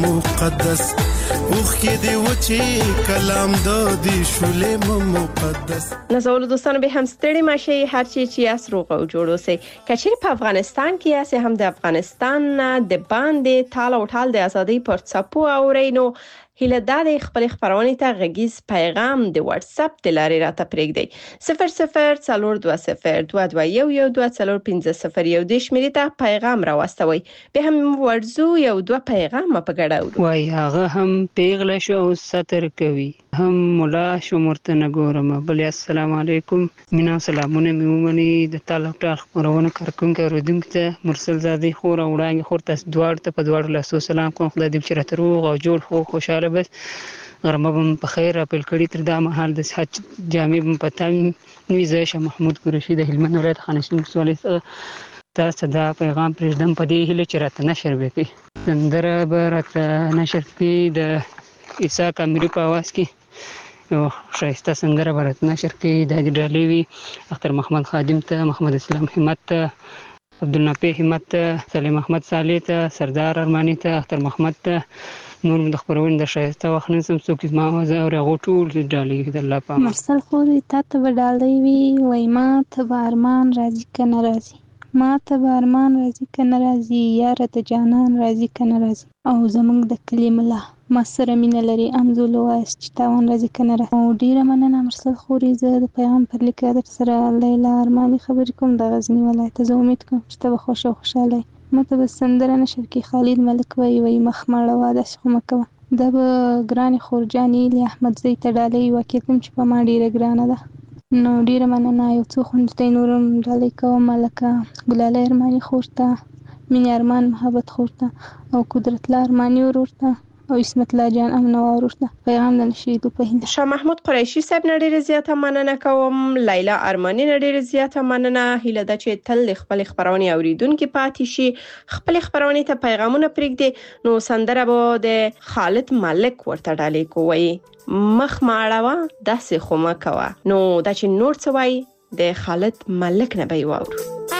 T: مقدس اوخ کې دی وچی کلام د دې شولې مقدس.
C: نازولو دوستانو به هم ستړي ماشي هر چی چې اس روغ او جوړ اوسئ. کچېر په افغانستان کې اس هم د افغانستان د باندې تال او ټال د ازادي پر څپو اورینو هله د خپل خبرونه ته غږیز پیغام د واتس اپ د لارې راته پرېږدئ صفر صفر څلور دوه صفر دوه دوه یو یو دوه څلور پنځه صفر یو د شمیرې ته پیغام راوستوي به هم ورزو یو دوه پیغام په ګډه اورو
U: وای هغه هم پیغله شو او ستر کوي هم مولا شو مرته نګورم بل السلام علیکم مینا سلامونه میومني د تعلق ټاخ خبرونه کارکونکو رودونکو ته مرسل زادي خور او وړاندې خور تاسو دوړ ته په دوړ له سلام کوم خدای دې چې راته روغ او جوړ خو خوشاله بس غرمه بم په خیر خپل کړي تر دا مهال د صحت جامع بم پتان نویزه شه محمود قریشي د هلمند ولایت خانشین سوالې تاسو دا پیغام پرېږدم په دې هله چې راته نشر وکړي زندره به راته نشر کړي د عیسی کامری په आवाज کې یو شایسته سندره به راته نشر کړي د ډالۍ وي اختر محمد خادم ته محمد اسلام همت ته عبدالنافع همت ته سلیم احمد صالح ته سردار ارمانی ته اختر محمد ته نور د خبرونه د شایسته وخت نسم څوک ما وزه او غوټول ډالۍ د الله په
V: مرسل خوري ته به ډالۍ وي وای ما ته به ارمان راځي کنه راځي ما ته به ارمان راځي کنه راځي یار ته جانان راځي کنه راځي او زمونږ د کلیم الله ما سره مینه لري امزول واس چې تاوان راځي کنه راځي او ډیره مننه مرسل خوري زه د پیغام پر لیک در سره لیلا ارمانی خبرې کوم د غزنی ولایت زه امید کوم چې ته خوش او خوشاله مته به سندره نشر کې خالد ملک وای وای مخمړه واده شخه مکوه د ګران خورجانی له احمد زید ډالۍ وکیتم چې په ما ډیره ګرانه ده نو ډیره مننه یو څو خوندته نورم ډالۍ کوم ملکه ګلاله ارمانی خورته مين ارمان محبت خورته او قدرت الله ارمانی ورورته او اسمت الله جان امن ورورته پیغام د نشید په هند
C: شاه محمود قریشي صاحب نړۍ زیاته مننه کوم لیلا ارمانی نړۍ زیاته مننه هله د چې تل خپل خبرونه اوریدونکو پاتې شي خپل خبرونه ته پیغامونه پرېږدي نو سندره به د خالد ملک ورته ډالۍ کوي مخ ماړه داسې خو مکوه نو د چې نور څه وای د خالد ملک نه به وور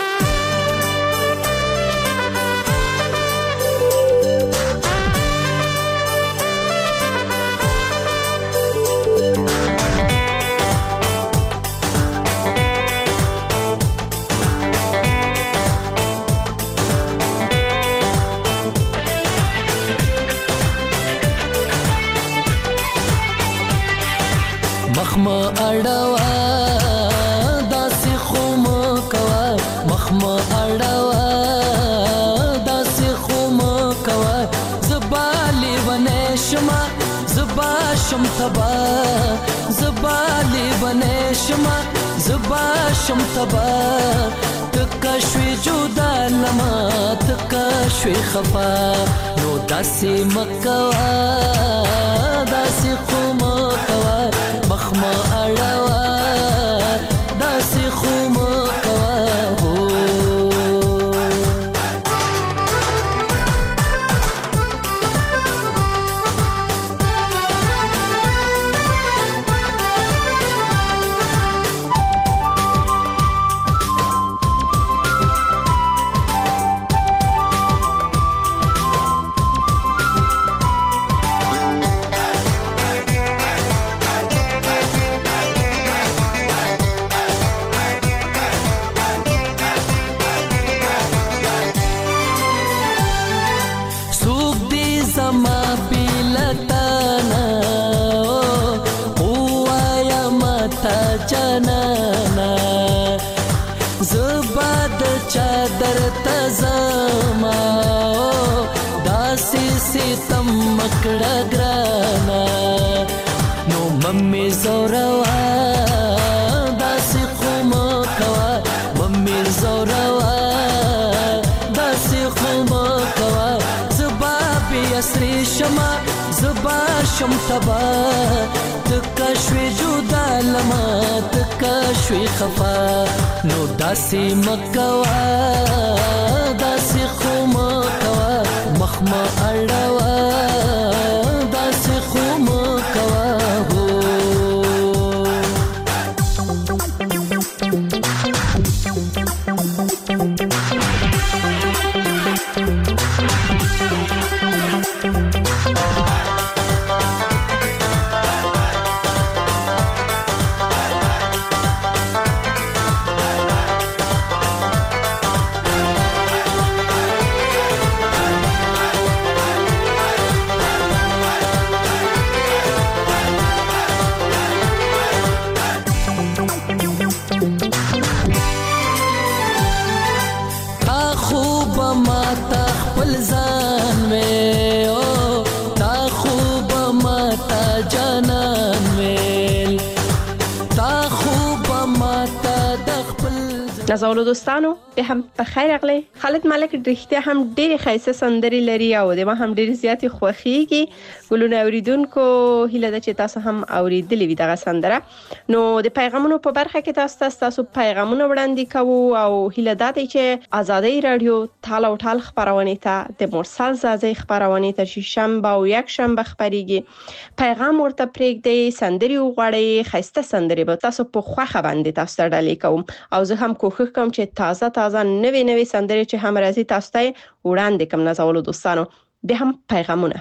W: مخما اړوا داسې خو مو کوا مخما اړوا داسې خو مو کوا زبالي ونشما زبا شم تبا زبالي ونشما زبا شم تبا تکا شوي جدا لما تکا شوي خفا نو داسې مکوا داسې خو مو کوا مخما اړوا داسې خو مو کوا هو چادر تزما داسې ستم مکړه ګرانا نو ممي زوروا داسې خو مه کوه ممي زوروا داسې خو مه کوه زه به بې اسرې شمه زه به شم تبا تکه شوې جدا لمه تکه شوې خفا نو داسې مه کوه داسې خو مه کوه مخ مه اړوه داسې خو مه کوه
C: نازولو دوستانو به هم په خیر راغلی. خالد ملک رښتیا هم ډېرې ښایسته سندرې لري او د ما هم ډېرې زیاتې خوښیږي. ګلونه اوریدونکو هیله ده چې تاسو هم اوریدلې وي دغه سندره. نو د پیغامونو په برخه کې تاسو تاسو پیغامونه وړاندې کوو او هیله ده چې آزادۍ رادیو تال او ټال خبرونه ته د مرسل زازي خبرونه ته چې شنبه او یک شنبه خبريږي پیغام ورته پرېږدي سندري وغوړي ښایسته سندري به تاسو په خوخه باندې تاسو ډالې کوم او زه هم کوښښ کوم چې تازه تازه نوې نوې سندري چې هم راځي تاسو ته وړاندې کوم. نازولو دوستانو به هم پیغامونه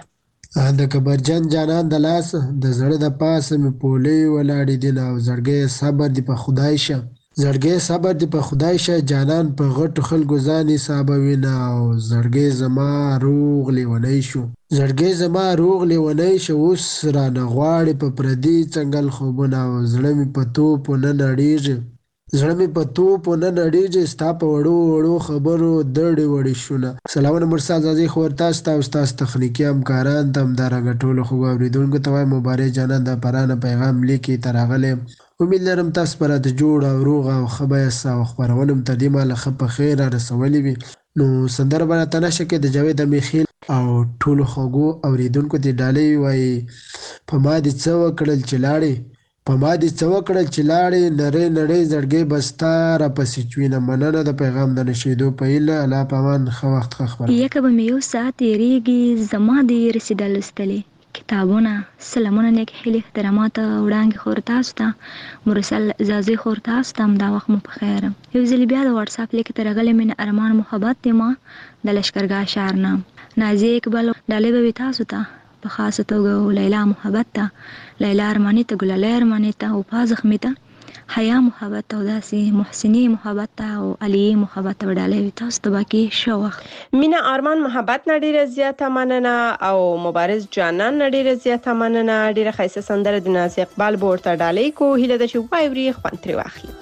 B: د کبرجن جانان د لاس د زړه د پاسه مې پولې ولاړې دي او زړګې صبر دی په خدای شه زړګې صبر دی په خدای شه جانان په غټو خلکو ځانې صاحب وینا او زړګې زما روغ لیونی شو زړګې زما روغ لیونی شو اوس را نغواړي په پردي څنګل خوبونه او زړه مې په توپ نه نړیږي زړه مې په توپ نه نړیږي ستا په وړو وړو خبرو دړې وړې شونه. سلامونه مرسل زازي خو ورته ستا او ستاسو تخنیکي همکاران ته همدارنګه ټولو خوږو اورېدونکو ته وایم مبارک جانان د پرانه پیغام لیکي ته راغلی. امید لرم تاسو په راته جوړ او روغ او ښه بیاست او خپرونه م تر دې مهاله ښه په خیر رارسولې وي. نو سندره به راته نشه کې د جاوید امیخیل او ټولو خوږو اورېدونکو دې ډالۍ وایي په ما دې څه وکړل چې لاړې په ما دې څه وکړل چې لاړې نرۍ نرۍ زړګۍ به ستا راپسې چوینه. مننه د پیغام د نشېدو په هیله. الله په امان. ښه وخت ښه خبره.
E: یکه به مې یو ساعت تېرېږي زما دې رسېده لوستلې کتابونه سلامونه نیک هیلې احترامات وړاندې خور تاسو ته مرسل زازي خور تاسو ته دا وخت مو په خیر. یو ځل بیا د واتس اپ لیک ته راغلی مینه ارمان محبت دی ما د لشکرګاه شهر نه نازي اقبال ډالۍ به تاسو ته په خاصه توګه لیلا محبت ته لیلا ارمانی ته ګلالۍ ارمانی ته او پازخمی ته حیا محبت ته او داسې محسنی محبت ته او علی محبت ته ډالۍ تاسو ته باقي شو وخت
C: مینا ارمان محبت نه ډیره زیاته مننه او مبارز جانان نه ډیره زیاته مننه. ډیره ښایسته سندره د ناز اقبال بورته ډالۍ کو هیله د چې وای وری خوان تر واخلي.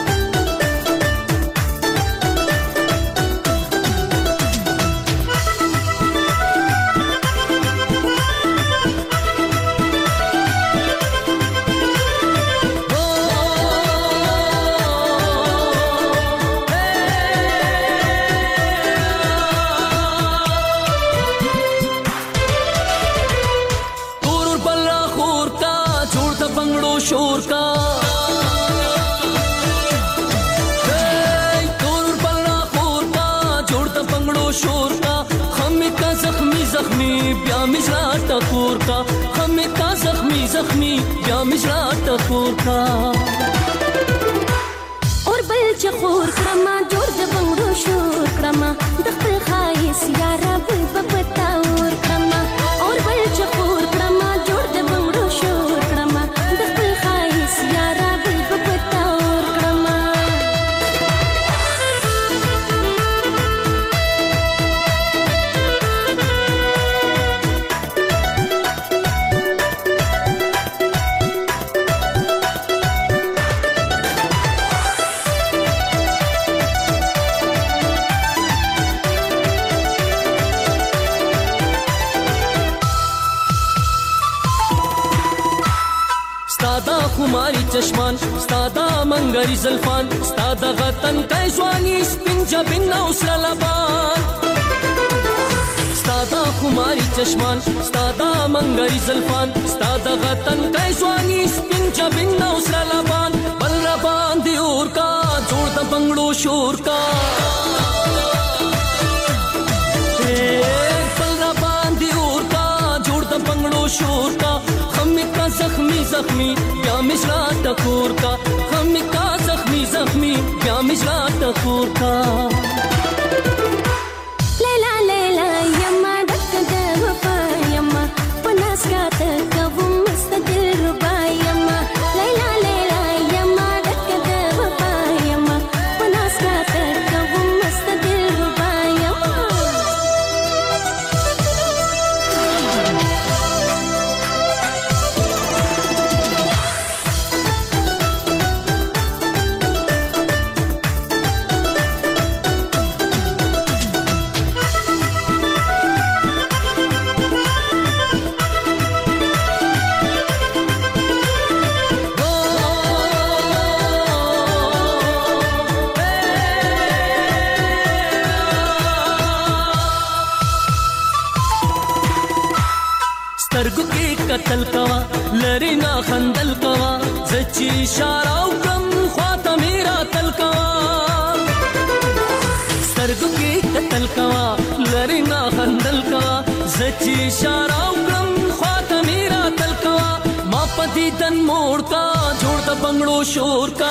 W: शोर का तोर पल्ला खोर का जोड़ता पंगड़ो शोर का हमें का जख्मी जख्मी ब्या मिजरा टकोर का हमें का जख्मी जख्मी ब्या मिजरा टकोर का
F: और बल चखोर क्रमा जोड़ द पंगड़ो शोर क्रमा दखल खाइस यारा बुल बपता और क्रमा और बल चखोर क्रमा जोड़ द पंगड़ो शोर क्रमा यारा बुल बपता और क्रमा
W: چشمان ستادا منګری زلفان ستادا غتن کای ځواني سپین جبین او سره لبان ستادا خماري چشمان ستادا منګری زلفان ستادا غتن کای ځواني سپین جبین او سره لبان بل را باندې اور کا جوړ د بنگړو شور کا بل را باندې اور کا جوړ د بنگړو شور کا हम का जख्मी जख्मी क्या मिश्रा टकोर का हम का जख्मी जख्मी क्या मिश्रा टकोर का
F: लैला लैला यम्मा डक वफा यम्मा पनास का तक वो मुस्तदिल रुबा यम्मा लैला लैला यम्मा डक वफा यम्मा पनास का तक वो मुस्तदिल रुबा यम्मा
W: سترګو کې قتل کوا لری نا خندل کوا زچی اشاره وکم خواته میرا تل کوا سترګو کې قتل کوا لری نا خندل کوا زچی اشاره وکم خواته میرا تل کوا ما پتی دن موړ کا جوړ د بنگړو شور کا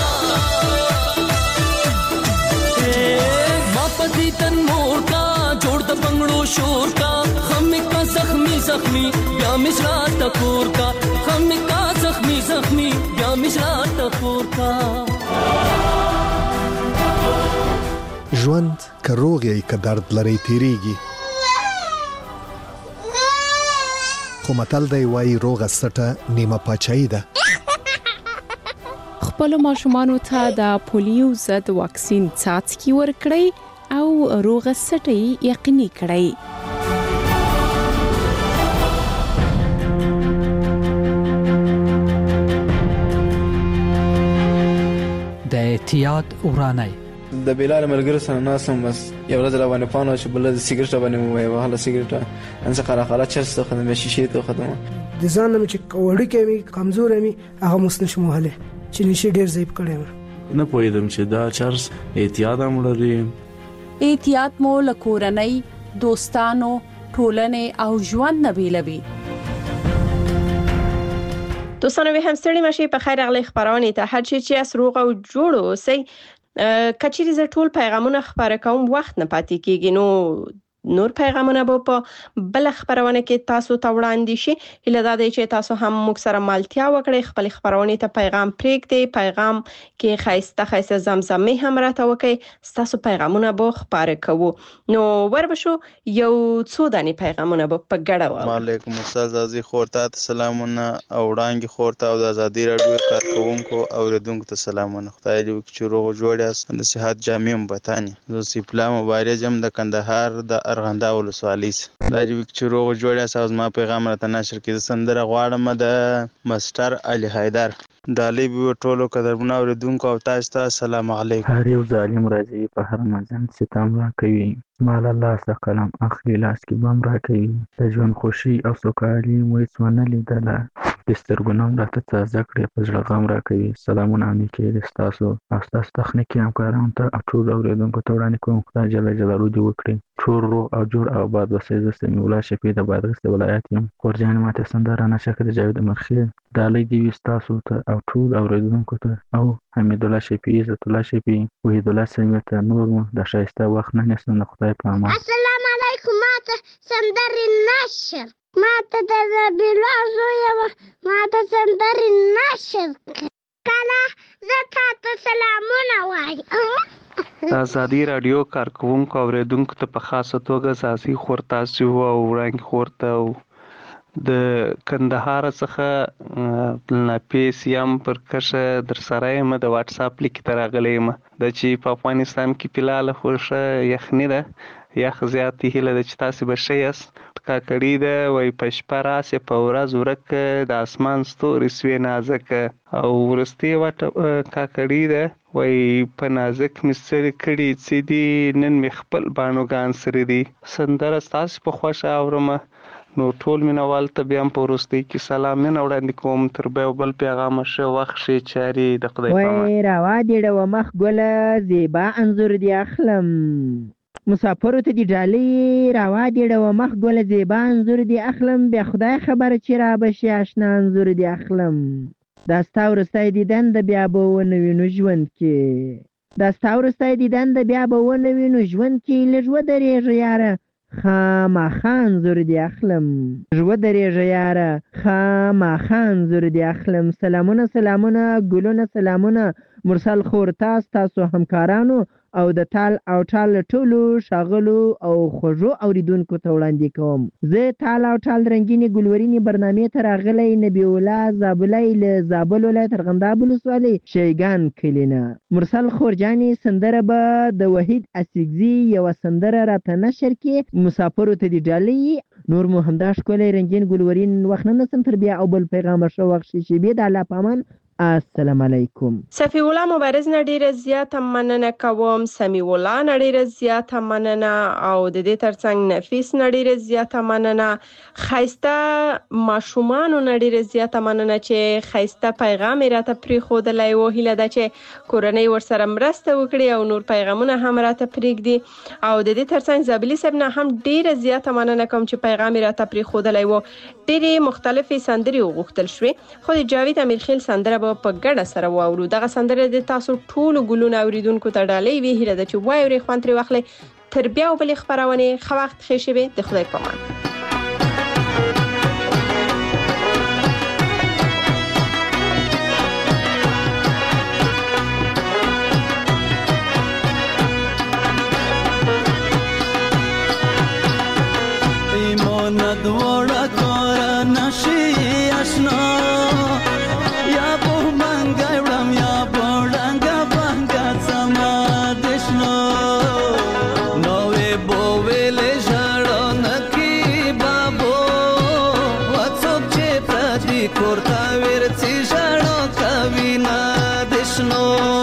W: ما پتی دن موړ کا جوړ د بنگړو شور کا हम का जख्मी जख्मी या मिश्रा टकोर का हम का जख्मी जख्मी या मिश्रा टकोर का
A: ژوند که روغ یې که درد لري تیریږي خو متل دی وایي روغه سټه نیمه پاچاهي ده
I: خپلو ماشومانو ته د پولیو ضد واکسین څاڅکي ورکړئ او روغه سټه یې یقیني کړئ
L: د احتیاط ورانه
G: د بلال ملګرو سره ناسم بس یو ورځ روانه پانو چې بل د سیګریټ باندې مو وای وهله سیګریټ ان څه قره قره چرس ته خدمت شیشه ته خدمت
J: د ځان مې چې وړي کې کمزور مې هغه مسنش موهله چې نشي ډیر زیب کړم
K: نه پوهیدم چې دا چرس احتیاط هم لري
I: احتیاط مو لکورنۍ دوستانو ټولنې او ژوند نه بیلوي
C: دوستانو به همستړي مشي په خیر اغلی خبرونه ته هر چی چې اس روغ او جوړ اوسئ کچېری ز ټول پیغامونه خبره کوم وخت نه پاتې کیږي نو نور پیغامونه به په بل خبرونه کې تاسو ته وړاندې شي هله دا دی چې تاسو هم موږ سره مالتیا وکړئ خپل خبرونه ته پیغام پریږدئ پیغام کې خایسته خایسته زمزمه هم راته وکړئ تاسو پیغامونه به خبره کوو نو وربشو یو څو دانی پیغامونه به په ګډه و
P: وعلیکم السلام عزیز خورته سلامونه او وړاندې خورته او د آزادي رادیو کارکونکو او ردونکو ته سلامونه خدای دې وکړي روغ جوړ یاست د صحت جامع بتانی زه سپلا مبارز هم د کندهار د ارغنده ولسوالۍ دا دې وکړي روغ جوړ یاست او ما پیغام راته نشر کړي سندره غواړم د مستر علي حیدر دالی به ټولو قدرمنو اوریدونکو او تاسو ته السلام علیکم
H: هر یو ظالم راځي په هر مزن ستم را کوي مال الله څخه قلم اخلي لاس کې بم را کوي د ژوند خوشي او سوکالي مو هیڅ ونه لیدله د سترګو نوم راته تازه کړې په زړه غم را کوي سلامونه مې کړي ستاسو او ستاسو تخنیکي همکارانو ته او ټولو اوریدونکو ته وړاندې کوم خدای جل جلاله دې وکړي ټول روغ او جوړ او آباد اوسئ زه سمیع الله شفیع د بادغیس ولایت یم کورجانې ماته سندره نشه کړې جاوید مرخیل ډالۍ دې وي ستاسو ته او ټول اوریدونکو ته او حمید الله شفیع عزت الله شفیع وحید الله سمیع ته نور مو د ښایسته وخت نه نیسم د خدای په امان
X: السلام علیکم ماته سندرې نشر ماته د زبیلا زویه ماته سندرې نشر کله زه تاته سلامونه وایم
Y: آزادي رادیو کارکونکو اوریدونکو ته په خاصه توګه ساسي خورتاسي او وړاندې خورته او د کندهار څخه ناپیس یم پر کشه در سره یم د واتس اپ لیک ته راغلی یم د چې په افغانستان کې فلال خوښه یخني ده یخ زیات دی هیله ده چې تاسې به ښه یاست. کاکړي ده وایي په شپه راسې په ورځ ورکه د اسمان ستوري سوې نازکه. او وروستۍ وټه کاکړي ده وایي په نازک مې ستړي کړي څه دي نن مې خپل بانوګان سره دي. سندره ستاسې په خوښه اورمه. نو ټول مینوال ته بیا هم په وروستۍ کې سلامونه وړاندې کوم. تر بیا یو بل پیغامه ښه وخت ښې چارې د خدای په امان.
D: وای راوا دې ډوه مخ ګله زیبا انځور دې اخلم، مسافرو ته دې ډالۍ راوا دې ډوه مخ ګله زیبا انځور دې اخلم، بیا خدای خبر چې را به شي اشنا انځور دې اخلم. دا ستا وروستی دیدن د بیا به ونه وینو ژوند کې، دا ستا وروستی دیدن د بیا به ونه وینو ژوند کې، لږ ودرېږه یاره خامخا انځور دې اخلم، لږ ودرېږه یاره خامخا انځور دې اخلم. سلامونه سلامونه ګلونه سلامونه مرسل خور تاس تاسو همکارانو او د تال او ټال ټولو ښاغلو او خوږو اوریدونکو ته وړاندې کوم. زه تال او ټال رنګینې ګلورینې برنامې ته راغلی نبی الله زابلی له زابل ولایت ارغنداب ولسوالۍ شیګان کلي نه. مرسل خورجانې سندره به د وحید اسیګزي یوه سندره راته نشر کې، مسافرو ته دې ډالۍ. نور مو همدا ښکلی رنګین ګلورین وخت نه نسم تر بیا او بل پیغامه ښه وخت شي شیبې د الله په امان. السلام علیکم.
C: صفی الله مبارز نه ډیره زیاته مننه کوم، سمیع الله نه ډیره زیاته مننه او د دې ترڅنګ نفیس نه ډیره زیاته مننه، خیسته ماشومانو نه ډیره زیاته مننه چې خیسته پیغام راته پرېښودلی و. هیله ده چې کورنۍ ورسره مرسته وکړي او نور پیغامونه هم راته پرېږدي. او د دې ترڅنګ زابلي صاحب نه هم ډیره زیاته مننه کوم چې پیغام راته پرېښودلی و. ډیرې مختلفې سندرې وغوښتل شوې خو د جاوید امیرخیل سندره به په ګډه سره واورو. دغه سندره د تاسو ټولو ګلونو اوریدونکو ته ډالۍ وي. هیله ده چې واورئ، خوند ترې واخلئ. تر بیا او بلې خپرونې ښه وخت ښې شېبې د خدای په امان.
W: Corta ver si ya no cabina de snow.